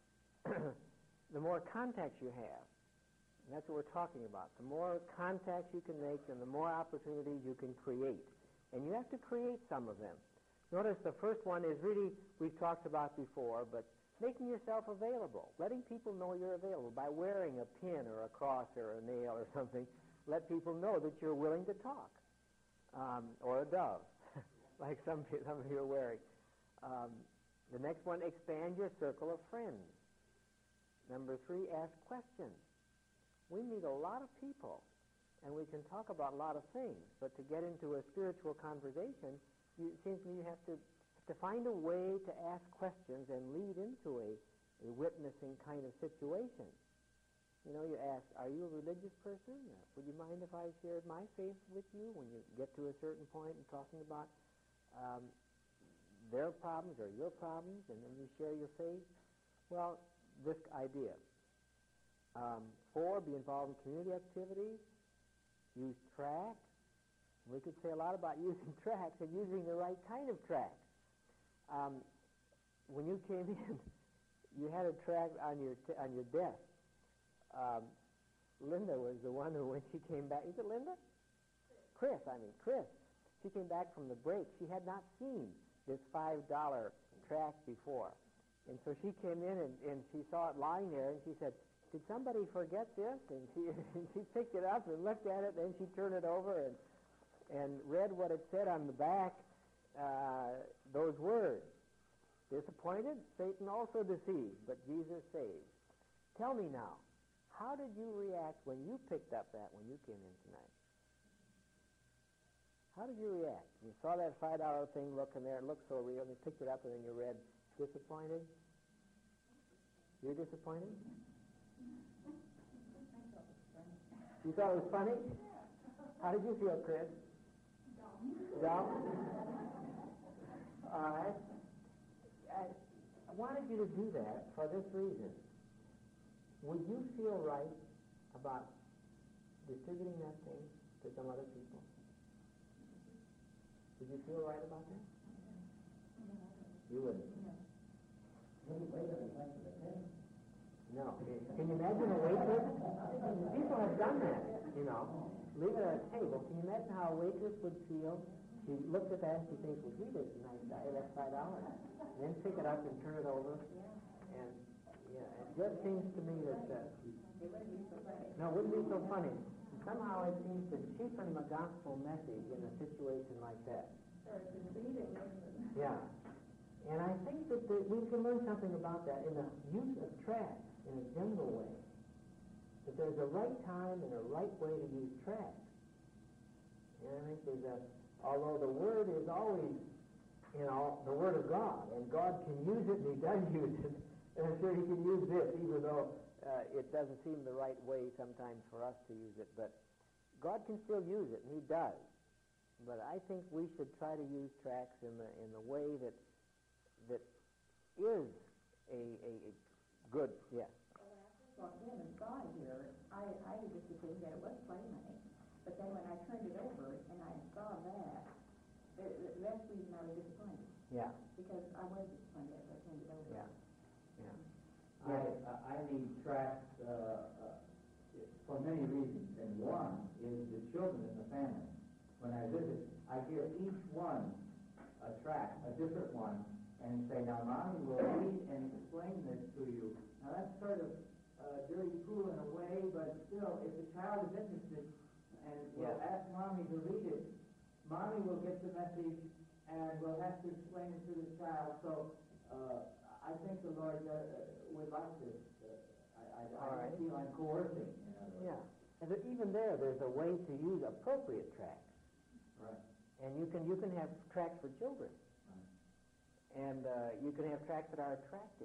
the more contacts you have. And that's what we're talking about. The more contacts you can make and the more opportunities you can create. And you have to create some of them. Notice the first one is really, we've talked about before, but making yourself available. Letting people know you're available by wearing a pin or a cross or a nail or something. Let people know that you're willing to talk. Um, or a dove, like some, some of you are wearing. Um, the next one, expand your circle of friends. Number three, ask questions. We meet a lot of people, and we can talk about a lot of things, but to get into a spiritual conversation, you, it seems to me you have to, to find a way to ask questions and lead into a, a witnessing kind of situation. You know, you ask, are you a religious person? Uh, would you mind if I shared my faith with you? When you get to a certain point in talking about um, their problems or your problems, and then you share your faith. Well, this idea. Um, four, be involved in community activities. Use tracts. We could say a lot about using tracts and using the right kind of tracts. Um, when you came in, you had a tract on your t- on your desk. Um, Linda was the one who, when she came back, is it Linda? Chris, I mean, Chris. She came back from the break. She had not seen this five dollar tract before. And so she came in and, and she saw it lying there, and she said, did somebody forget this? And she, and she picked it up and looked at it, and then she turned it over and, and read what it said on the back, uh, those words. Disappointed? Satan also deceived, but Jesus saves. Tell me now, how did you react when you picked up that when you came in tonight? How did you react? You saw that five dollar thing looking there, it looked so real, and you picked it up and then you read, disappointed? You're disappointed? You thought it was funny? How did you feel, Chris? Dumb? All right. I, I wanted you to do that for this reason. Would you feel right about distributing that thing to some other people? Would you feel right about that? You wouldn't. No. Can you imagine a waitress? People have done that, you know. Leave it at a table. Can you imagine how a waitress would feel? She looks at that and she thinks, well, gee, this is a nice diet. That's five dollars. Then pick it up and turn it over. And, yeah, it just seems to me that... Uh, no, it wouldn't be so funny. Somehow it seems to cheapen the gospel message in a situation like that. Yeah. And I think that the, we can learn something about that in the use of tracts in a general way. That there's a right time and a right way to use tracts. And I think there's a, although the Word is always, you know, the Word of God, and God can use it and He does use it, and I'm sure He can use this, even though uh, it doesn't seem the right way sometimes for us to use it. But God can still use it, and He does. But I think we should try to use tracts in the in the way that that is a, a, a good, yeah. Well, when I saw it here, I, I just assumed that it was play money. But then when I turned it over and I saw that, the, the, that's the reason I was disappointed. Yeah. Because I was disappointed as I turned it over. Yeah. Yeah. I, I need tracts uh, uh, for many reasons, and one is the children in the family. When I visit, I give each one a tract, a different one, and say, now, Mommy will read and explain this to you. Now, that's sort of uh, dirty cool in a way, but still, if the child is interested and will Yeah. ask Mommy to read it, Mommy will get the message and will have to explain it to the child. So, uh, I think the Lord uh, would like this. Uh, I, I, I don't right. feel I'm coercing, in other words. Yeah. And there, even there, there's a way to use appropriate tracts. Right. And you can you can have tracts for children. Right. And uh, you can have tracts that are attractive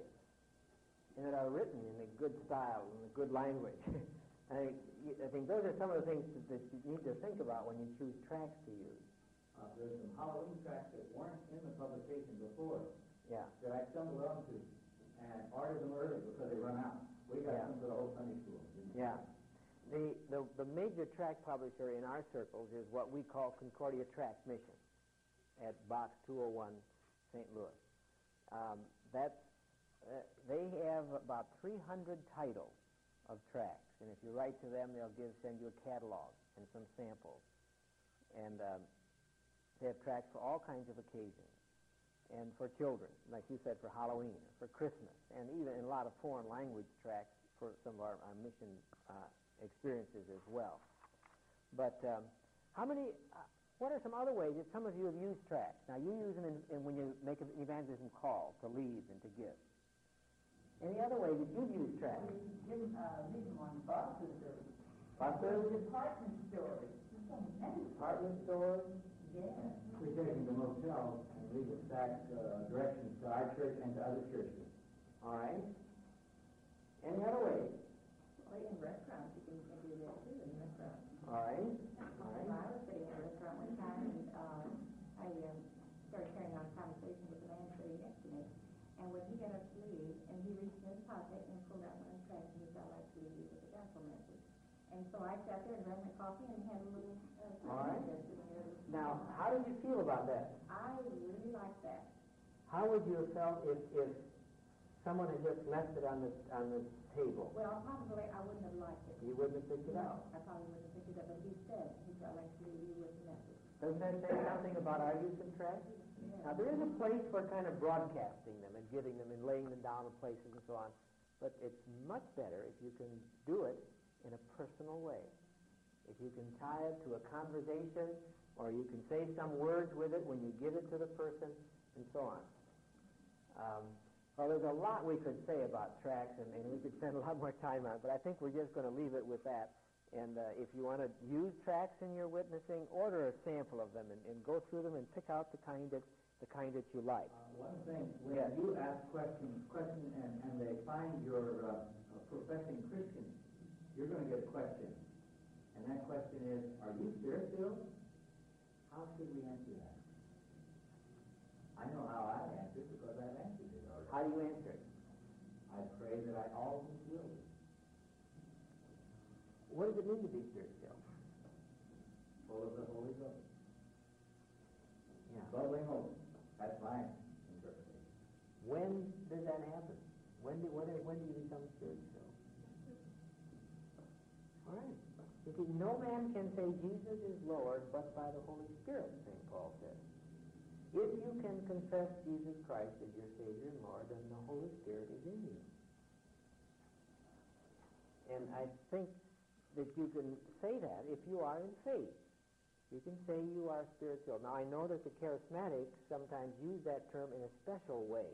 and that are written in a good style, in a good language. I, I think those are some of the things that, that you need to think about when you choose tracts to use. Uh, there's some Halloween tracts that weren't in the publication before Yeah. that I stumbled onto and ordered them early because they run out. We got Yeah. some for the whole Sunday school. Yeah. The, the the major tract publisher in our circles is what we call Concordia Tract Mission at Box two oh one, Saint Louis. Um, that's, uh, they have about three hundred titles of tracts, and if you write to them, they'll give send you a catalog and some samples. And um, they have tracts for all kinds of occasions, and for children, like you said, for Halloween, or for Christmas, and even in a lot of foreign language tracts for some of our, our mission uh, experiences as well. But um, how many, uh, what are some other ways that some of you have used tracts? Now, you use them in, in when you make an evangelism call to lead and to give. Any other way that you've used tracts? Give uh, read them on buses or Buses? department stores. Department stores? Yeah. We take them to motels and leave a stack uh, directions to our church and to other churches. All right. Any other ways? Well, in restaurants, you can, you can do that too, in restaurants. All right. Well, All right. I was sitting in a restaurant one time, and uh, I um, started carrying on a conversation with the man sitting next to me. And when he got up to leave, and he reached in his pocket and pulled out one of his tracts, and he said, I'd like to leave you with a gospel message. And so I sat there and drank my coffee and had a little uh, All right. there sitting there. Now, how did you feel about that? I really like that. How would you have felt if, if someone had just left it on the on the table? Well, probably I wouldn't have liked it. You wouldn't have picked it No, up? I probably wouldn't have picked it up, but he said, he said, I'd like to leave you with a message. Doesn't that say something about our use of tracts? Now, there is a place for kind of broadcasting them and giving them and laying them down in places and so on, but it's much better if you can do it in a personal way. If you can tie it to a conversation, or you can say some words with it when you give it to the person, and so on. Um, well, there's a lot we could say about tracts, and, and we could spend a lot more time on it, but I think we're just going to leave it with that. And uh, if you want to use tracts in your witnessing, order a sample of them and, and go through them and pick out the kind that the kind that you like. Uh, one thing, when Yes. you ask questions, question and, and they find you're uh, a professing Christian, you're going to get a question. And that question is, are you spirit-filled? How should we answer that? I know how I answer it because I've answered it already. How do you answer it? I pray that I always will be. What does it mean to be spirit-filled? Full of the Holy Ghost. Yeah. Bubbling over. That's my interpretation. When does that happen? When do, when, when do you become spirit-filled? All right. You see, no man can say Jesus is Lord but by the Holy Spirit, Saint Paul says. If you can confess Jesus Christ as your Savior and Lord, then the Holy Spirit is in you. And I think that you can say that if you are in faith. You can say you are spirit-filled. Now, I know that the charismatics sometimes use that term in a special way.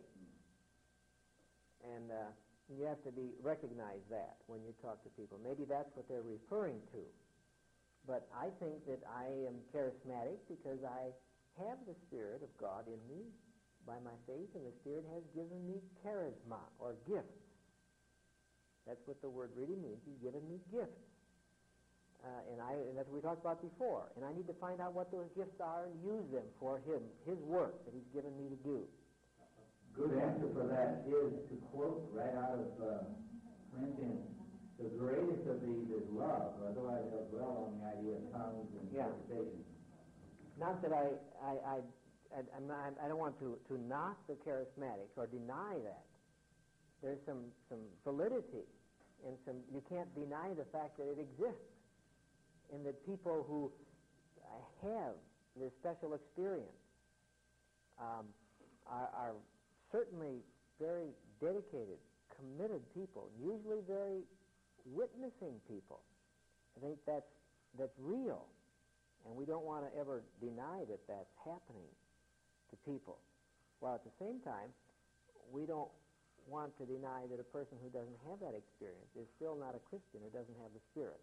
And uh, you have to be recognize that when you talk to people. Maybe that's what they're referring to. But I think that I am charismatic because I have the Spirit of God in me by my faith, and the Spirit has given me charisma, or gifts. That's what the word really means. He's given me gifts. Uh, and, I, and that's what we talked about before. And I need to find out what those gifts are and use them for him, his work that he's given me to do. Good answer for that is to quote right out of uh, Corinthians, the greatest of these is love. Otherwise, they'll dwell on the idea of tongues and Yeah. interpretation. Not that I, I, I, I, I'm not, I don't want to, to knock the charismatics or deny that. There's some, some validity and some, you can't deny the fact that it exists. And that people who have this special experience um, are, are certainly very dedicated, committed people, usually very witnessing people. I think that's, that's real. And we don't want to ever deny that that's happening to people. While at the same time, we don't want to deny that a person who doesn't have that experience is still not a Christian or doesn't have the Spirit.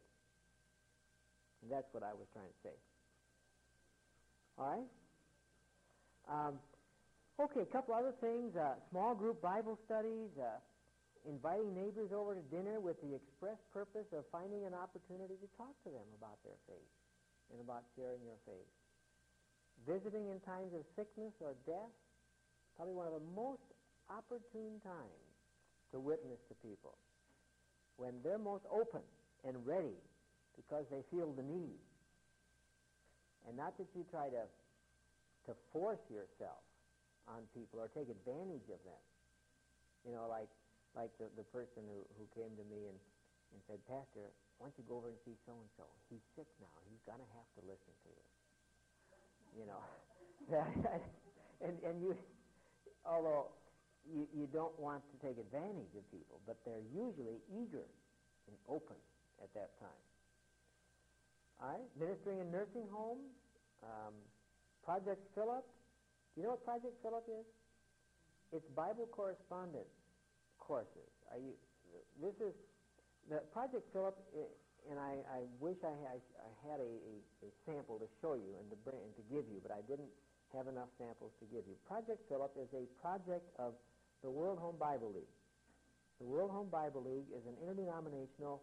And that's what I was trying to say. All right? Um, okay, a couple other things. Uh, small group Bible studies, uh, inviting neighbors over to dinner with the express purpose of finding an opportunity to talk to them about their faith and about sharing your faith. Visiting in times of sickness or death, probably one of the most opportune times to witness to people. When they're most open and ready because they feel the need. And not that you try to to force yourself on people or take advantage of them. You know, like like the, the person who, who came to me and, and said, Pastor, why don't you go over and see so-and-so? He's sick now. He's going to have to listen to you. You know. and, and you, although you, you don't want to take advantage of people, but they're usually eager and open at that time. All right, ministering in nursing homes, um, Project Philip. Do you know what Project Philip is? It's Bible correspondence courses. Are you? This is the Project Philip, and I, I wish I had, I had a, a, a sample to show you and to bring and to give you, but I didn't have enough samples to give you. Project Philip is a project of the World Home Bible League. The World Home Bible League is an interdenominational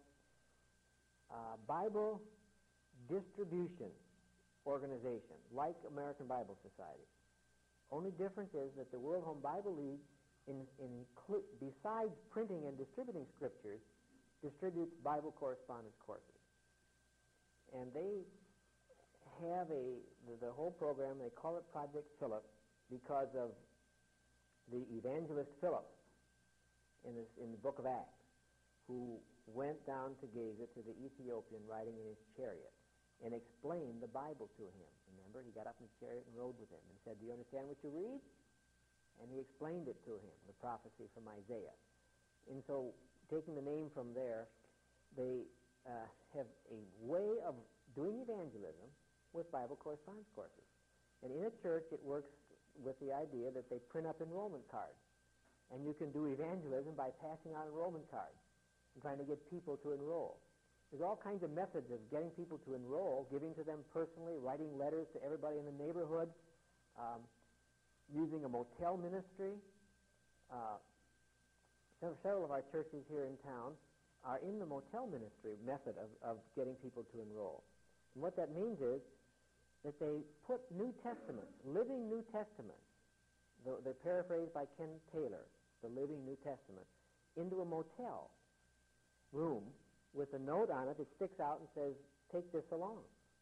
uh, Bible distribution organization, like American Bible Society. Only difference is that the World Home Bible League, in, in, besides printing and distributing scriptures, distributes Bible correspondence courses. And they have a, the, the whole program, they call it Project Philip because of the evangelist Philip in, this, in the book of Acts, who went down to Gaza to the Ethiopian riding in his chariot and explained the Bible to him. Remember, he got up in his chariot and rode with him and said, do you understand what you read? And he explained it to him, the prophecy from Isaiah. And so, taking the name from there, they uh, have a way of doing evangelism with Bible correspondence courses. And in a church, it works with the idea that they print up enrollment cards. And you can do evangelism by passing out enrollment cards and trying to get people to enroll. There's all kinds of methods of getting people to enroll, giving to them personally, writing letters to everybody in the neighborhood, um, using a motel ministry. Uh, several of our churches here in town are in the motel ministry method of, of getting people to enroll. And what that means is that they put New Testaments, living New Testaments, the, they're paraphrased by Ken Taylor, the living New Testament, into a motel room with a note on it that sticks out and says, take this along.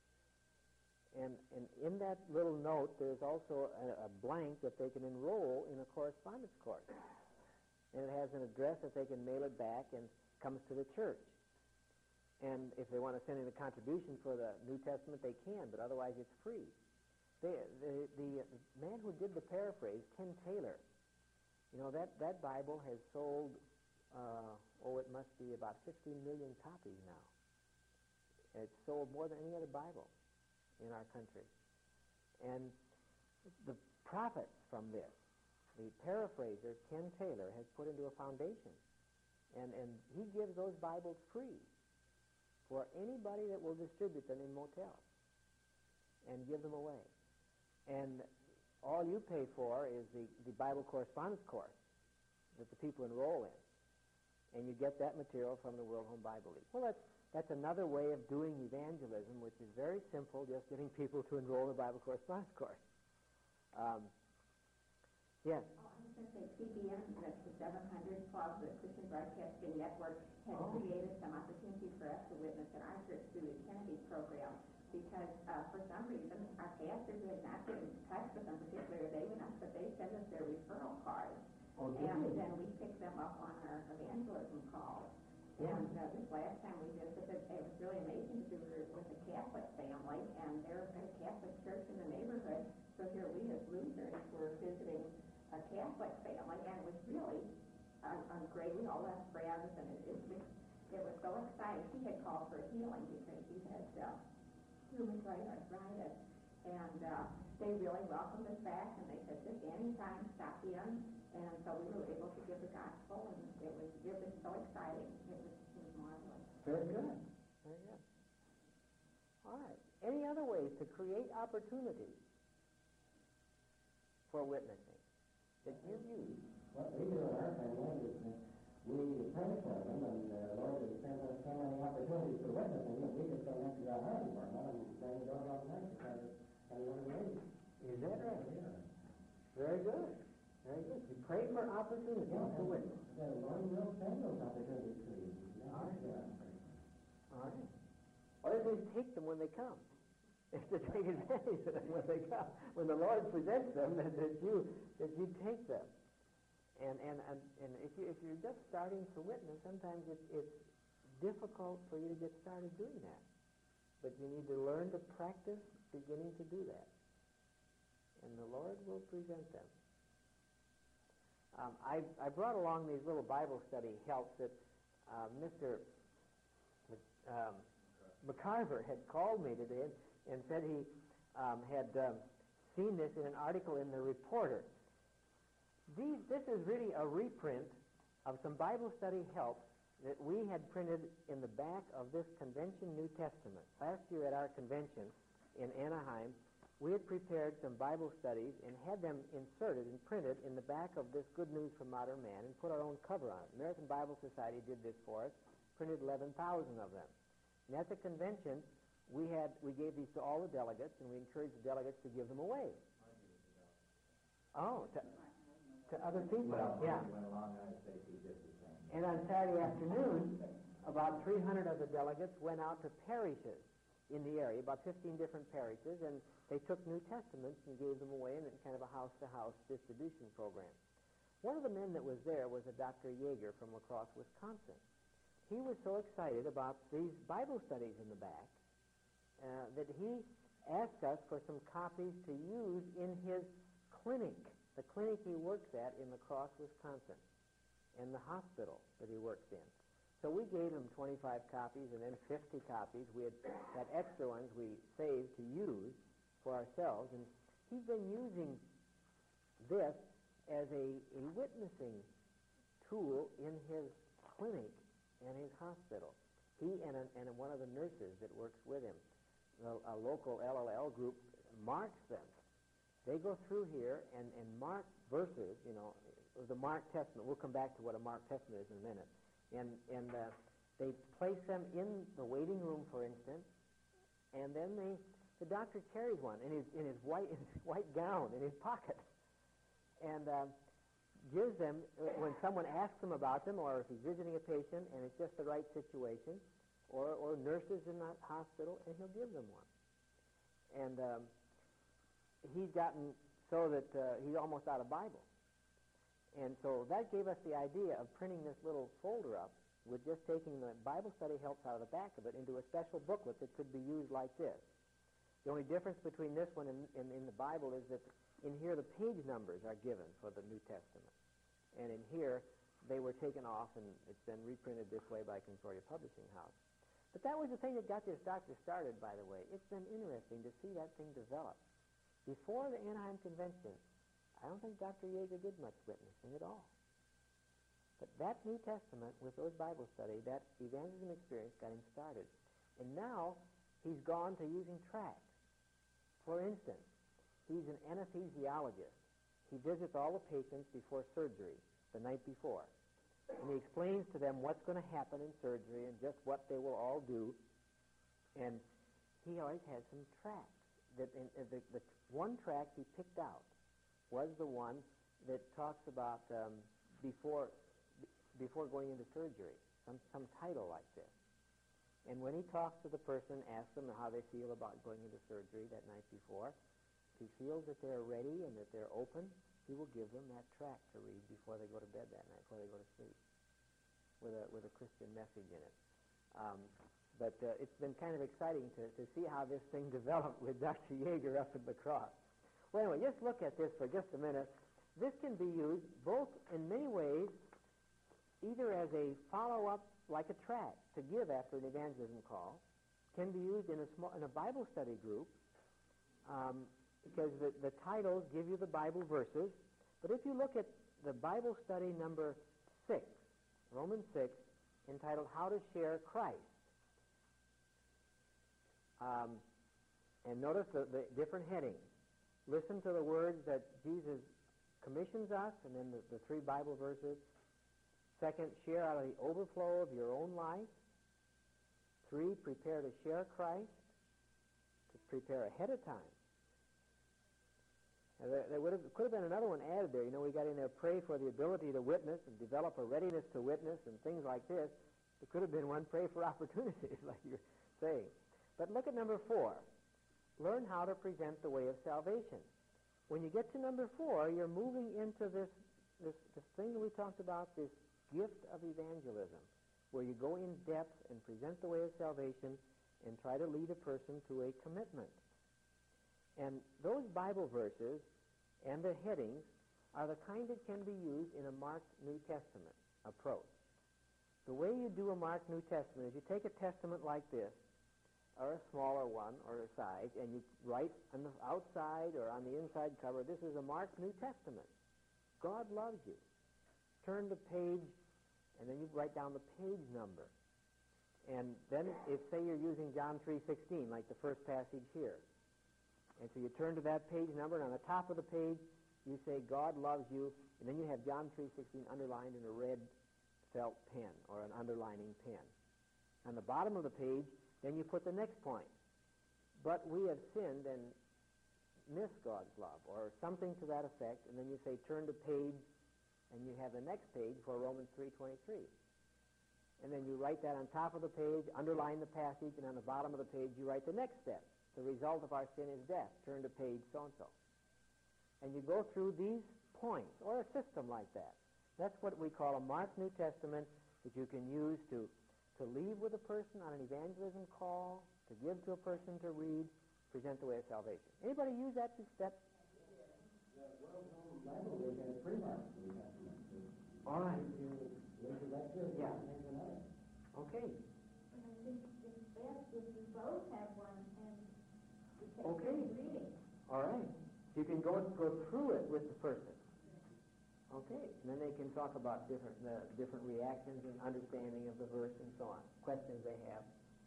And, and in that little note, there's also a, a blank that they can enroll in a correspondence course. And it has an address that they can mail it back and comes to the church. And if they want to send in a contribution for the New Testament, they can, but otherwise it's free. They, the, the man who did the paraphrase, Ken Taylor, you know, that, that Bible has sold, uh, oh, it must be about fifteen million copies now. It's sold more than any other Bible in our country. And the profits from this, the paraphraser, Ken Taylor, has put into a foundation. And, and he gives those Bibles free for anybody that will distribute them in motels and give them away. And all you pay for is the, the Bible correspondence course that the people enroll in. And you get that material from the World Home Bible League. Well, that's, that's another way of doing evangelism, which is very simple, just getting people to enroll in the Bible correspondence course. Um, yes? Oh, I was going to say C B N, that's the seven hundred Club, the Christian Broadcasting Network, has Oh. created some opportunities for us to witness in our church through the Kennedy program. Because uh, for some reason, our pastors had not been in touch with them particularly, they went up, but they sent us their referral cards. Oh, did and they? then we picked them up on our evangelism calls. Yeah. And uh, this last time we visited, it was really amazing because we were with a Catholic family, and they're a Catholic church in the neighborhood. So here we as Lutherans were visiting a Catholic family, and it was really uh, uh, great. We all left friends, and it, it, it was so exciting. He had called for healing because he had uh, rheumatoid arthritis, and uh, they really welcomed us back, and they said, just anytime, stop in. And so we were able to give the gospel, and it was it was so exciting. It was, it was marvelous. Very good. Very good. All right. Any other ways to create opportunities for witnessing that you use? What we do in our family is uh, we pray for them, and the uh, Lord has sent us so many opportunities for witnessing that we just don't have to go hunting for them. And thank God all night because of one lady. Is that right? Yeah. Very good. Very good. You pray for opportunities Yeah, to witness. The Lord will send those opportunities to you. All right. All right. Or at least take them when they come. Is to take advantage of them when they come. When the Lord presents them, that, that you that you take them. And and and, and if you if you're just starting to witness, sometimes it, it's difficult for you to get started doing that. But you need to learn to practice beginning to do that. And the Lord will present them. Um, I, I brought along these little Bible study helps that uh, Mister Um, McCarver had called me today and, and said he um, had um, seen this in an article in the Reporter. These, this is really a reprint of some Bible study helps that we had printed in the back of this Convention New Testament. Last year at our convention in Anaheim, we had prepared some Bible studies and had them inserted and printed in the back of this Good News for Modern Man and put our own cover on it. American Bible Society did this for us, printed eleven thousand of them. And at the convention, we had we gave these to all the delegates, and we encouraged the delegates to give them away. Oh, to, to other people, Well, yeah. when went along, I say he did the same. And on Saturday afternoon, about three hundred of the delegates went out to parishes in the area, about fifteen different parishes, and they took New Testaments and gave them away in kind of a house-to-house distribution program. One of the men that was there was a Doctor Yeager from La Crosse, Wisconsin. He was so excited about these Bible studies in the back uh, that he asked us for some copies to use in his clinic, the clinic he works at in La Crosse, Wisconsin, and the hospital that he works in. So we gave him twenty-five copies and then fifty copies. We had that extra ones we saved to use for ourselves, and he's been using this as a, a witnessing tool in his clinic and his hospital. He and, a, and one of the nurses that works with him, a, a local L L L group, marks them. They go through here and, and mark verses, you know, the Mark Testament. We'll come back to what a Mark Testament is in a minute. And, and uh, they place them in the waiting room, for instance, and then they the doctor carries one in his in his white in his white gown in his pocket, and uh, gives them when someone asks him about them, or if he's visiting a patient and it's just the right situation, or or nurses in the hospital, and he'll give them one. And um, he's gotten so that uh, he's almost out of Bible. And so that gave us the idea of printing this little folder up with just taking the Bible study helps out of the back of it into a special booklet that could be used like this. The only difference between this one and, and in the Bible is that in here the page numbers are given for the New Testament. And in here they were taken off, and it's been reprinted this way by Concordia Publishing House. But that was the thing that got this doctor started, by the way. It's been interesting to see that thing develop. Before the Anaheim Convention, I don't think Doctor Yeager did much witnessing at all. But that New Testament, with those Bible study, that evangelism experience got him started. And now he's gone to using tracts. For instance, he's an anesthesiologist. He visits all the patients before surgery, the night before. And he explains to them what's going to happen in surgery and just what they will all do. And he always has some tracts. That in, uh, the, the one tract he picked out was the one that talks about um, before b- before going into surgery, some some title like this. And when he talks to the person, asks them how they feel about going into surgery that night before, if he feels that they're ready and that they're open, he will give them that tract to read before they go to bed that night, before they go to sleep, with a with a Christian message in it. Um, but uh, it's been kind of exciting to, to see how this thing developed with Doctor Yeager up at La Crosse. Well, anyway, just look at this for just a minute. This can be used both in many ways, either as a follow-up, like a tract to give after an evangelism call, can be used in a small in a Bible study group, um, because the, the titles give you the Bible verses. But if you look at the Bible study number six, Romans six, entitled "How to Share Christ," um, and notice the, the different headings. Listen to the words that Jesus commissions us, and then the, the three Bible verses. Second, share out of the overflow of your own life. Three, prepare to share Christ. To prepare ahead of time. Now, there, there would have, could have been another one added there. You know, we got in there, pray for the ability to witness and develop a readiness to witness and things like this. There could have been one, pray for opportunities, like you're saying. But look at number four. Learn how to present the way of salvation. When you get to number four, you're moving into this, this, this thing that we talked about, this gift of evangelism, where you go in depth and present the way of salvation and try to lead a person to a commitment. And those Bible verses and the headings are the kind that can be used in a marked New Testament approach. The way you do a marked New Testament is you take a testament like this, or a smaller one, or a size, and you write on the outside or on the inside cover, this is a marked New Testament. God loves you. Turn the page, and then you write down the page number. And then, if, say, you're using John three sixteen, like the first passage here, and so you turn to that page number, and on the top of the page, you say, God loves you, and then you have John three sixteen underlined in a red felt pen, or an underlining pen. On the bottom of the page, then you put the next point. But we have sinned and missed God's love, or something to that effect, and then you say, turn to page, and you have the next page for Romans three twenty-three. And then you write that on top of the page, underline the passage, and on the bottom of the page you write the next step. The result of our sin is death. Turn to page so-and-so. And you go through these points, or a system like that. That's what we call a marked New Testament that you can use to, to leave with a person on an evangelism call, to give to a person to read, present the way of salvation. Anybody use that step? The well-known Bible verse has three marks New Testament. All right. Yeah. Okay. And I think it's best if we both have one and we take Okay. turns reading. All right. You can go go through it with the person. Okay. And then they can talk about different uh, different reactions and understanding of the verse and so on. Questions they have.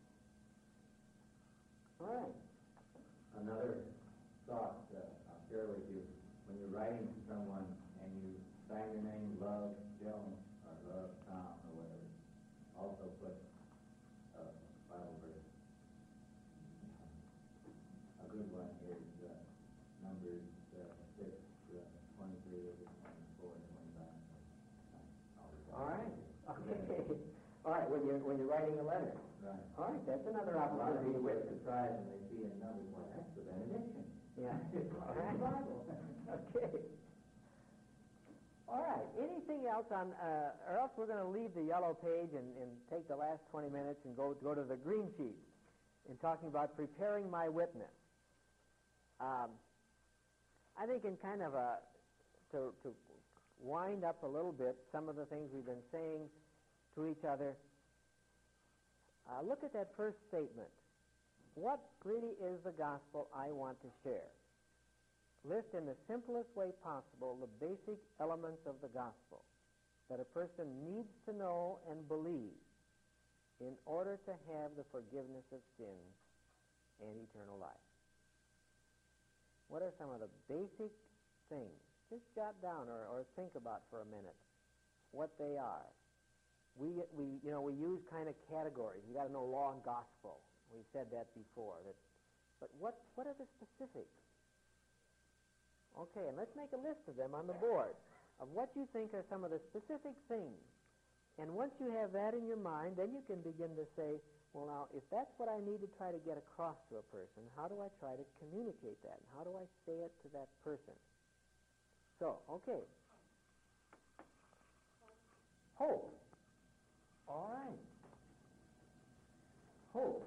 All right. Another thought uh, I'll share with you. When you're writing to someone and you sign your name Love Jones or Love Tom or whatever, also put a Bible verse. A you're, when you're writing a letter. Right. All right, that's another A lot of opportunity to people get witness. surprised when they see another one. That's the benediction. Yeah. It's All right in the right. Bible. Okay. All right. Anything else on, uh, or else we're going to leave the yellow page and, and take the last twenty minutes and go go to the green sheet in talking about preparing my witness. Um, I think in kind of a, to, to wind up a little bit some of the things we've been saying to each other, uh, look at that first statement. What really is the gospel I want to share? List in the simplest way possible the basic elements of the gospel that a person needs to know and believe in order to have the forgiveness of sins and eternal life. What are some of the basic things? Just jot down or, or think about for a minute what they are. We, we, you know, we use kind of categories. You got to know law and gospel. We've said that before. That, but what, what are the specifics? Okay, and let's make a list of them on the board of what you think are some of the specific things. And once you have that in your mind, then you can begin to say, well, now, if that's what I need to try to get across to a person, how do I try to communicate that? And how do I say it to that person? So, okay. Hope. All right. Hope.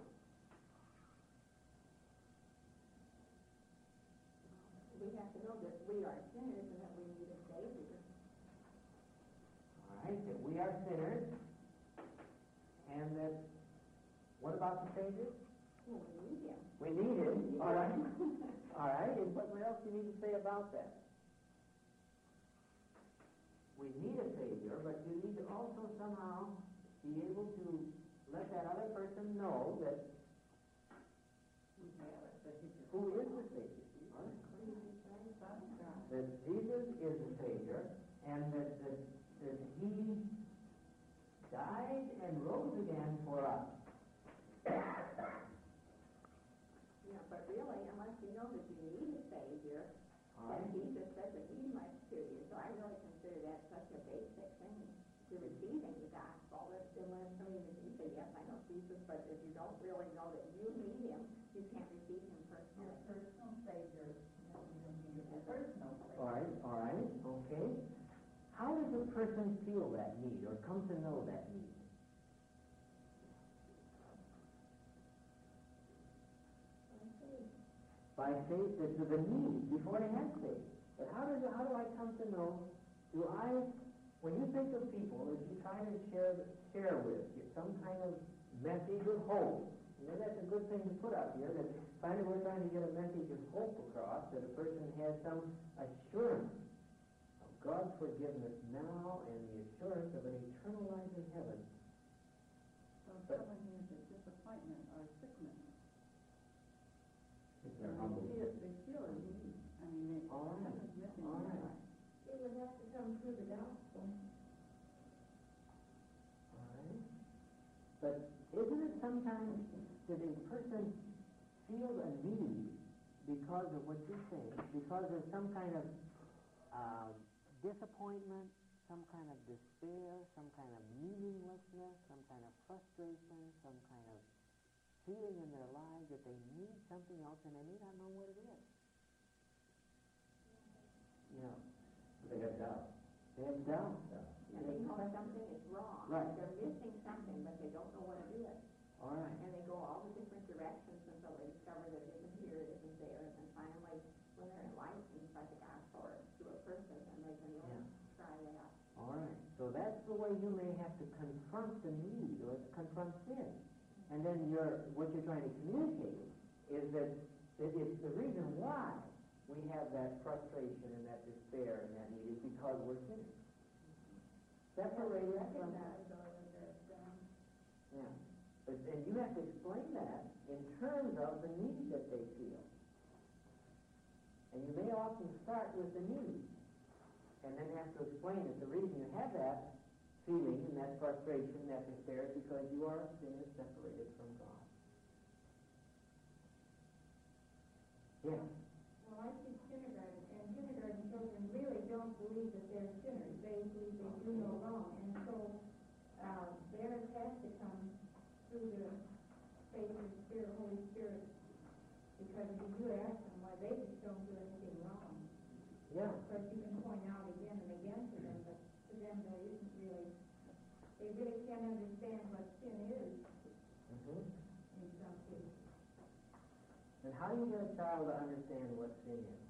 We have to know that we are sinners and that we need a Savior. All right, that we are sinners, and that, what about the Savior? Well, we need Him. We need Him. All right. All right, and what else do you need to say about that? We need a Savior, but you need to also somehow be able to let that other person know that who is the Savior. All right. That Jesus is the Savior, and that, that, that He died and rose again for us. Yeah, but really, unless you know that you need a Savior, All then right. Jesus doesn't mean much to you. So I really consider that such a basic thing to receiving the gospel. That unless I mean, if you say, yes, I know Jesus, but if you don't really know that you need Him, you can't receive Him personally. Your personal Savior, you know, you don't need a personal Savior. All right, all right, okay. How does a person feel that need or come to know that need? By faith, this is a need before they have faith. But how does how do I come to know? Do I, when you think of people, if you try to share share with you some kind of message of hope, you know, that's a good thing to put up here. That finally we're trying to get a message of hope across, that a person has some assurance of God's forgiveness now and the assurance of an eternal life in heaven. So if someone has a disappointment or sickness, If they're humble. they feel, they feel a need. I mean, they, All right, something's missing all in their right. life. It would have to come through the gospel. All right. But isn't it sometimes that a person feels a need because of what you say, because of some kind of uh, disappointment, some kind of despair, some kind of meaninglessness, some kind of frustration, some kind of feeling in their lives that they need something else and they may not know what it is. You know, They have doubt. they have doubt. And they know something is wrong. Right. They're missing something, but they don't know what it is. All right. And they go all the different directions until they discover that it isn't here, it isn't there. And then finally, when they're enlightened by the gospel or to a person, then they can really Yeah. try that. All right. So that's the way you may have to confront the need or confront sin. And then you're, what you're trying to communicate is that, that it's the reason why we have that frustration and that despair and that need is because we're sinners. Separated from Recognize all of that, um, Yeah. But then you have to explain that in terms of the need that they feel. And you may often start with the need and then have to explain that the reason you have that feeling and that frustration, that despair, is because you are a sinner separated from God. Yeah. well, I teach kindergarten, and kindergarten children really don't believe that they're sinners. They believe they do no wrong. And so, uh, theirs has to come through the faith in the Spirit, Holy Spirit, because if you ask them why they just don't do anything wrong. Yeah. Of course, you can point out again and again to them, but to them there isn't really, they really can't understand what sin is Mm-hmm. in some cases. And how do you get a child to understand what sin is?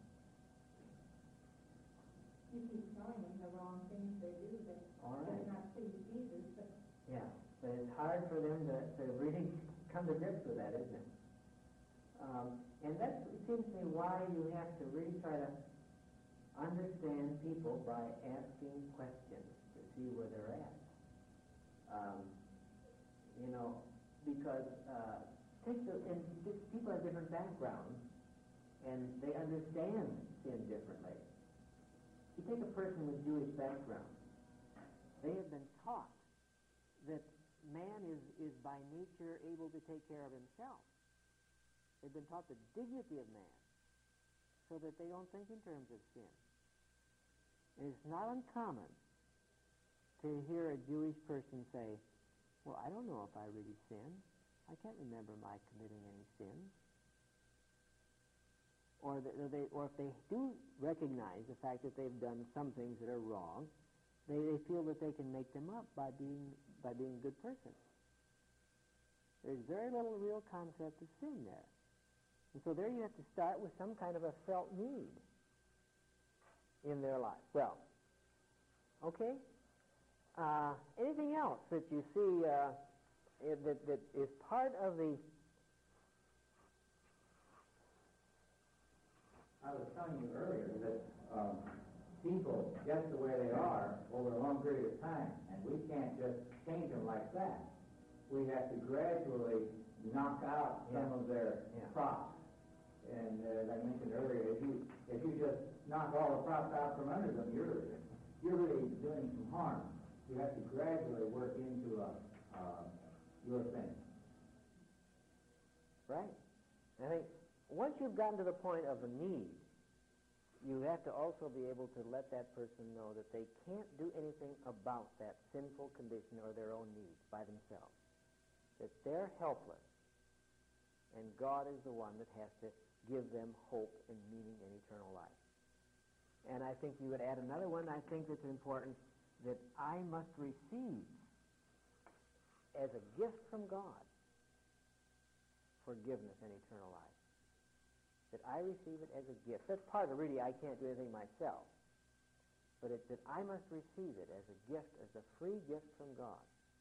You keep telling them the wrong things they do that All right. does not please Jesus, but Yeah, but it's hard for them to, to really come to grips with that, isn't it? Um, and that seems to me why you have to really try to understand people by asking questions to see where they're at. Um, you know, because uh, take the, and people have different backgrounds, and they understand sin differently. You take a person with Jewish background, they have been taught that man is, is by nature able to take care of himself. They've been taught the dignity of man so that they don't think in terms of sin. And it's not uncommon to hear a Jewish person say, well, I don't know if I really sinned. I can't remember my committing any sins. Or, the, or, they, or if they do recognize the fact that they've done some things that are wrong, they, they feel that they can make them up by being by being a good person. There's very little real concept of sin there. And so there you have to start with some kind of a felt need in their life. Well, okay. Uh, anything else that you see uh, that, that is part of the... I was telling you earlier that um, people, just the way they are, over a long period of time, and we can't just change them like that. We have to gradually knock out some Yeah. of their Yeah. props. And uh, as I mentioned earlier, if you if you just knock all the props out from under them, you're you're really doing some harm. You have to gradually work into a, uh, your thing. Right. I think once you've gotten to the point of a need, you have to also be able to let that person know that they can't do anything about that sinful condition or their own needs by themselves. That they're helpless, and God is the one that has to give them hope and meaning in eternal life. And I think you would add another one, I think that's important, that I must receive as a gift from God forgiveness and eternal life. That I receive it as a gift. That's part of really, I can't do anything myself. But it's that I must receive it as a gift, as a free gift from God.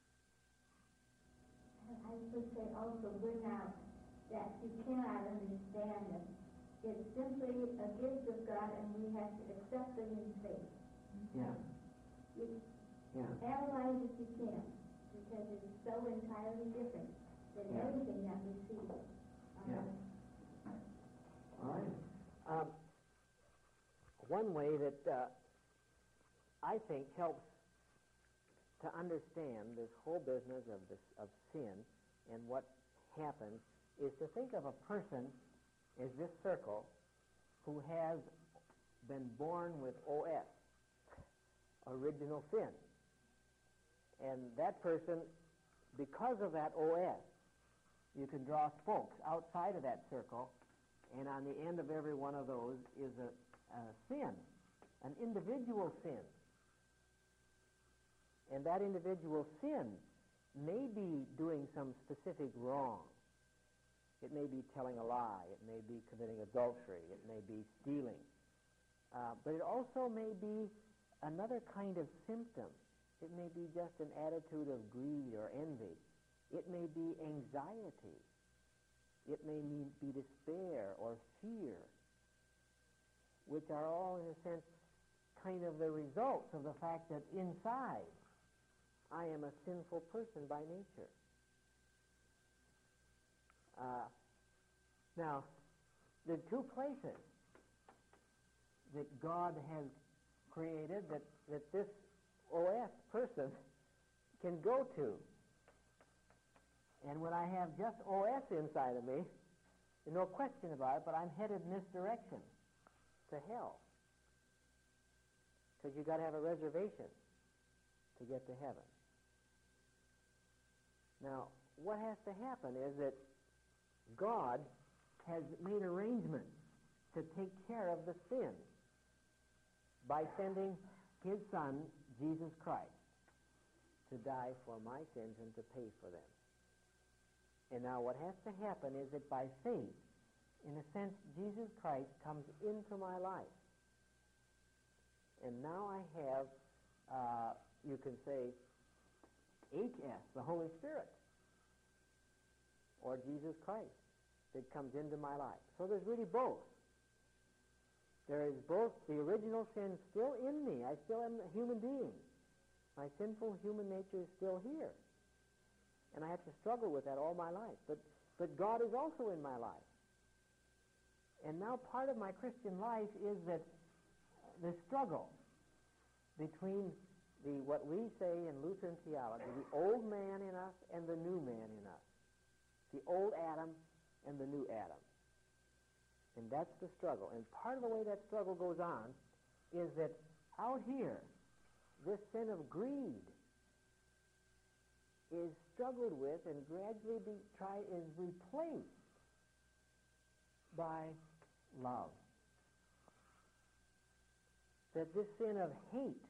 I would say also bring out that you cannot understand it. It's simply a gift of God, and we have to accept it in faith. Yeah. You Yeah. analyze if you can, because it's so entirely different than Yeah. everything that we see. Yeah. Um, All right. Um, one way that uh, I think helps to understand this whole business of this of sin and what happens is to think of a person as this circle who has been born with O S, original sin. And that person, because of that O S, you can draw spokes outside of that circle, and on the end of every one of those is a, a sin, an individual sin. And that individual sin may be doing some specific wrong. It may be telling a lie. It may be committing adultery. It may be stealing. Uh, but it also may be another kind of symptom. It may be just an attitude of greed or envy. It may be anxiety. It may mean, be despair or fear, which are all, in a sense, kind of the results of the fact that inside I am a sinful person by nature. Uh, now, there are two places that God has created that, that this O S person can go to. And when I have just O S inside of me, there's no question about it, but I'm headed in this direction, to hell. Because you've got to have a reservation to get to heaven. Now, what has to happen is that God has made arrangements to take care of the sin by sending his Son, Jesus Christ, to die for my sins and to pay for them. And now what has to happen is that by faith, in a sense, Jesus Christ comes into my life. And now I have, uh, you can say, H S, the Holy Spirit, or Jesus Christ that comes into my life. So there's really both. There is both the original sin still in me. I still am a human being. My sinful human nature is still here. And I have to struggle with that all my life. But, but God is also in my life. And now part of my Christian life is that the struggle between the what we say in Lutheran theology, the old man in us and the new man in us. The old Adam and the new Adam. And that's the struggle. And part of the way that struggle goes on is that out here, this sin of greed is struggled with and gradually be, try, is replaced by love. That this sin of hate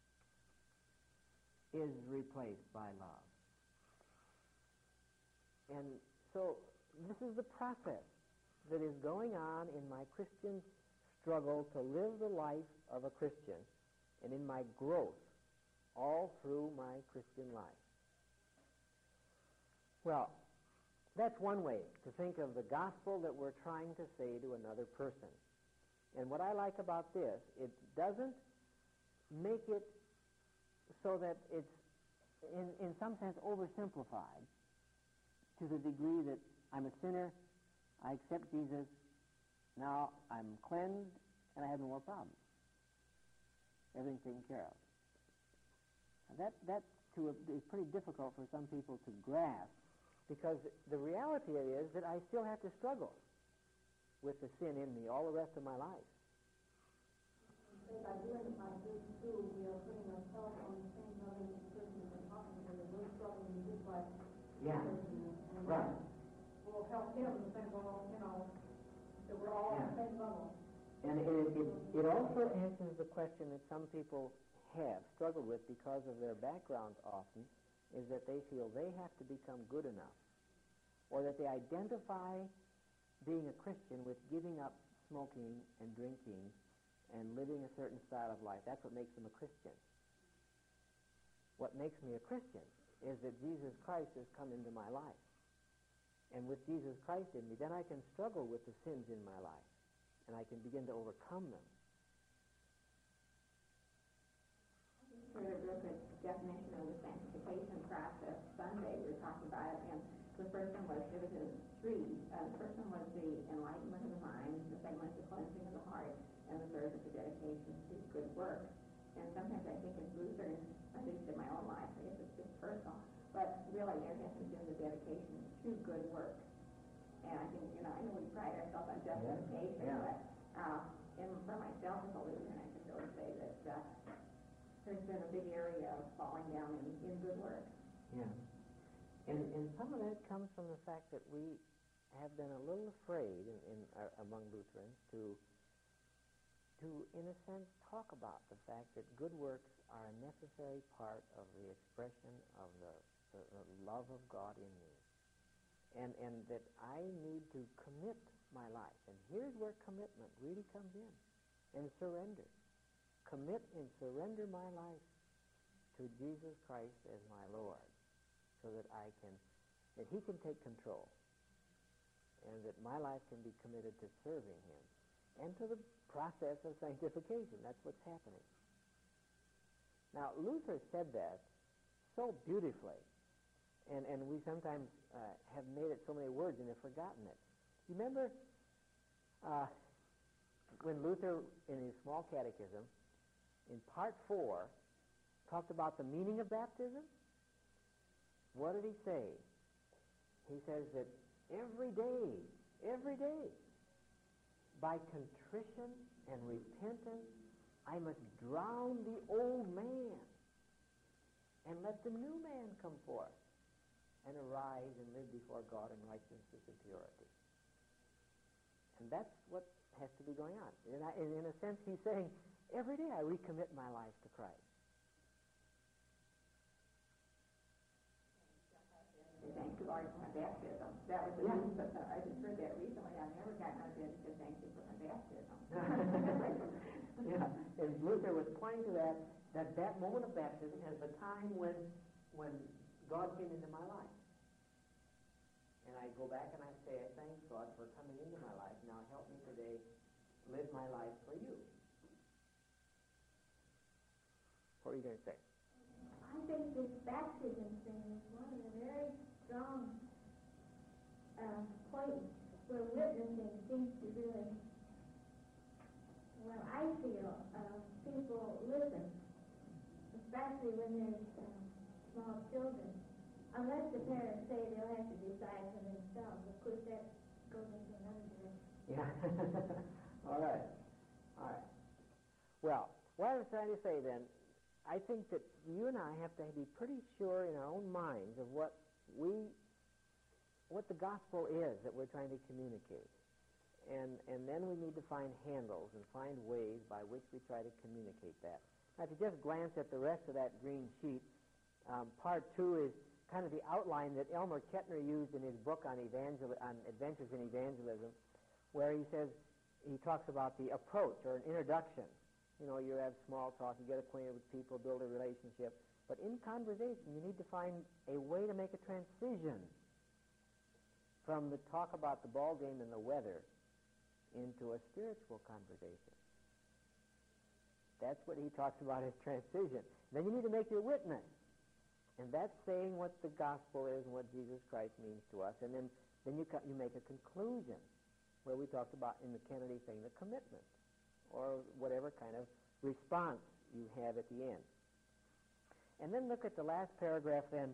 is replaced by love. And so this is the process that is going on in my Christian struggle to live the life of a Christian and in my growth all through my Christian life. Well, that's one way to think of the gospel that we're trying to say to another person. And what I like about this, it doesn't make it so that it's, in, in some sense, oversimplified to the degree that I'm a sinner, I accept Jesus, now I'm cleansed, and I have no more problems. Everything's taken care of. Now that that to a, is pretty difficult for some people to grasp, because the reality is that I still have to struggle with the sin in me all the rest of my life. By doing it like this too, we are putting ourselves on the same level as the person we're talking to, and we're struggling just like Yeah. the person. And Right. we'll help him to think, well, you know, that we're all on the same level. And it, it, it also answers the question that some people have struggled with because of their backgrounds often, is that they feel they have to become good enough, or that they identify being a Christian with giving up smoking and drinking and living a certain style of life. That's what makes them a Christian. What makes me a Christian is that Jesus Christ has come into my life. And with Jesus Christ in me, then I can struggle with the sins in my life, and I can begin to overcome them. Heard a real good definition of the sanctification process Sunday. We were talking about it, and the first one was divided into three. Uh, the first one was the enlightenment of the mind, the second one was the cleansing of the heart, and the third was the dedication to good work. And sometimes I think as Lutherans, at least in my own life, I guess it's just personal, but really there has to do the dedication to good work. And I think, you know, I know we pride ourselves on justification, Yeah. Yeah. but uh, in, for myself as a Lutheran, I can really say that uh, there's been a big area of falling down in, in good work. Yeah. And, and some of that comes from the fact that we have been a little afraid in, in uh, among Lutherans to, to, in a sense, talk about the fact that good works are a necessary part of the expression of the, the, the love of God in me. And, and that I need to commit my life. And here's where commitment really comes in, and surrender. Commit and surrender my life to Jesus Christ as my Lord, so that I can, that he can take control, and that my life can be committed to serving him, and to the process of sanctification. That's what's happening. Now, Luther said that so beautifully, and, and we sometimes uh, have made it so many words and have forgotten it. You remember uh, when Luther, in his small catechism, in part four, talked about the meaning of baptism? What did he say? He says that every day, every day, by contrition and repentance, I must drown the old man and let the new man come forth. and arise and live before God in righteousness and purity. And that's what has to be going on. And, I, and in a sense, he's saying, every day I recommit my life to Christ. Thank you, Lord, for my baptism. That was the Yeah. reason, but I just heard that recently. I've never gotten out of bed to say thank you for my baptism. Yeah, and Luther was pointing to that, that that moment of baptism as the time when, when God came into my life. And I go back and I say, I thank God for coming into my life. Now help me today live my life for you. What are you going to say? I think this baptism thing is one of the very strong uh, points where witnessing seems to really, well, I feel uh, people listen, especially when there's um, small children. Unless the parents say they'll have to decide for themselves. Of course, that goes into another direction. Yeah. All right. All right. Well, what I was trying to say then, I think that you and I have to be pretty sure in our own minds of what we, what the gospel is that we're trying to communicate. And, and then we need to find handles and find ways by which we try to communicate that. Now, if you just glance at the rest of that green sheet, um, part two is kind of the outline that Elmer Kettner used in his book on, evangel- on Adventures in Evangelism, where he says, he talks about the approach or an introduction. You know, you have small talk, you get acquainted with people, build a relationship. But in conversation, you need to find a way to make a transition from the talk about the ball game and the weather into a spiritual conversation. That's what he talks about as transition. Then you need to make your witness. And that's saying what the gospel is and what Jesus Christ means to us. And then, then you, co- you make a conclusion where we talked about in the Kennedy thing, the commitment, or whatever kind of response you have at the end. And then look at the last paragraph then.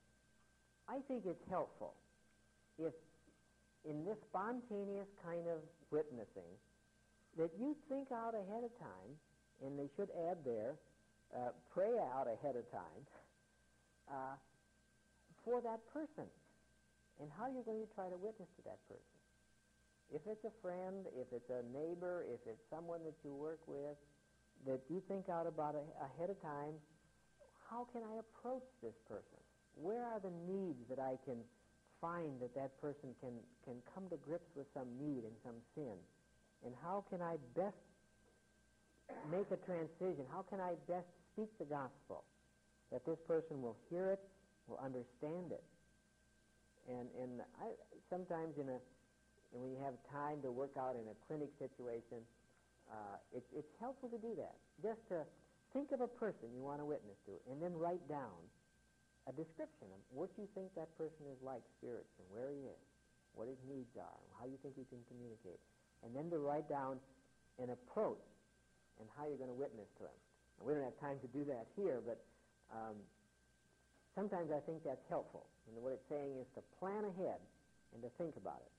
I think it's helpful if in this spontaneous kind of witnessing that you think out ahead of time, and they should add there, uh, pray out ahead of time, Uh, for that person, and how you're going to try to witness to that person. If it's a friend, if it's a neighbor, if it's someone that you work with, that you think out about a, ahead of time, how can I approach this person? Where are the needs that I can find that that person can, can come to grips with some need and some sin? And how can I best make a transition? How can I best speak the gospel? That this person will hear it, will understand it. And and I sometimes in a when you have time to work out in a clinic situation, uh, it, it's helpful to do that. Just to think of a person you want to witness to, and then write down a description of what you think that person is like spiritually, where he is, what his needs are, how you think you can communicate, and then to write down an approach and how you're going to witness to him. Now, we don't have time to do that here, but Um, sometimes I think that's helpful. And what it's saying is to plan ahead and to think about it.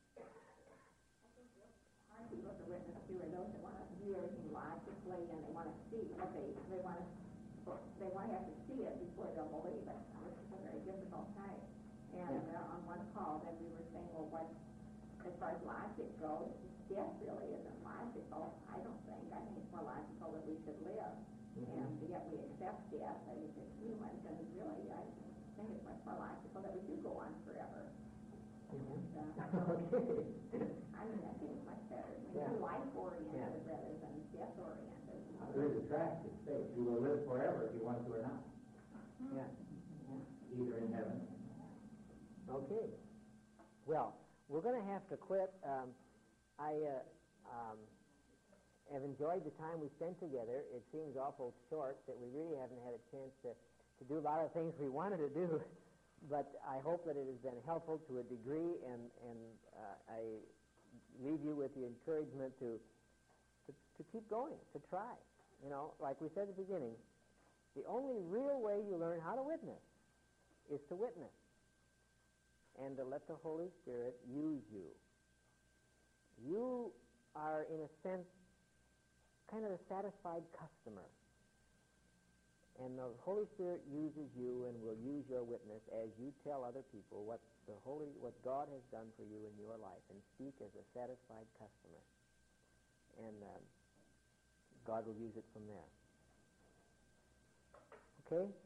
Hard people to witness to are those that want to view everything logically and they want to see what they they want to they want to have to see it before they'll believe it. Which is a very difficult time. And Yeah. uh, on one call, then we were saying, well, what as far as logic goes, death really isn't logical. I don't think. I think it's more logical that we should live. Mm-hmm. And yet we accept death as humans, and really I think it's much more logical that we do go on forever. Mm-hmm. And, uh, Okay. I mean, that seems much better. I mean, Yeah. you're life-oriented Yeah. rather than death-oriented. There is a attractive state. You will live forever if you want to or not. Yeah. Either in heaven. Okay. Well, we're going to have to quit. Um, I uh, um, have enjoyed the time we spent together. It seems awful short that we really haven't had a chance to, to do a lot of things we wanted to do. But I hope that it has been helpful to a degree, and, and uh, I leave you with the encouragement to, to to keep going, to try. You know, like we said at the beginning, the only real way you learn how to witness is to witness and to let the Holy Spirit use you. You are, in a sense, kind of a satisfied customer. And the Holy Spirit uses you and will use your witness as you tell other people what the Holy, what God has done for you in your life, and speak as a satisfied customer. And um, God will use it from there. Okay?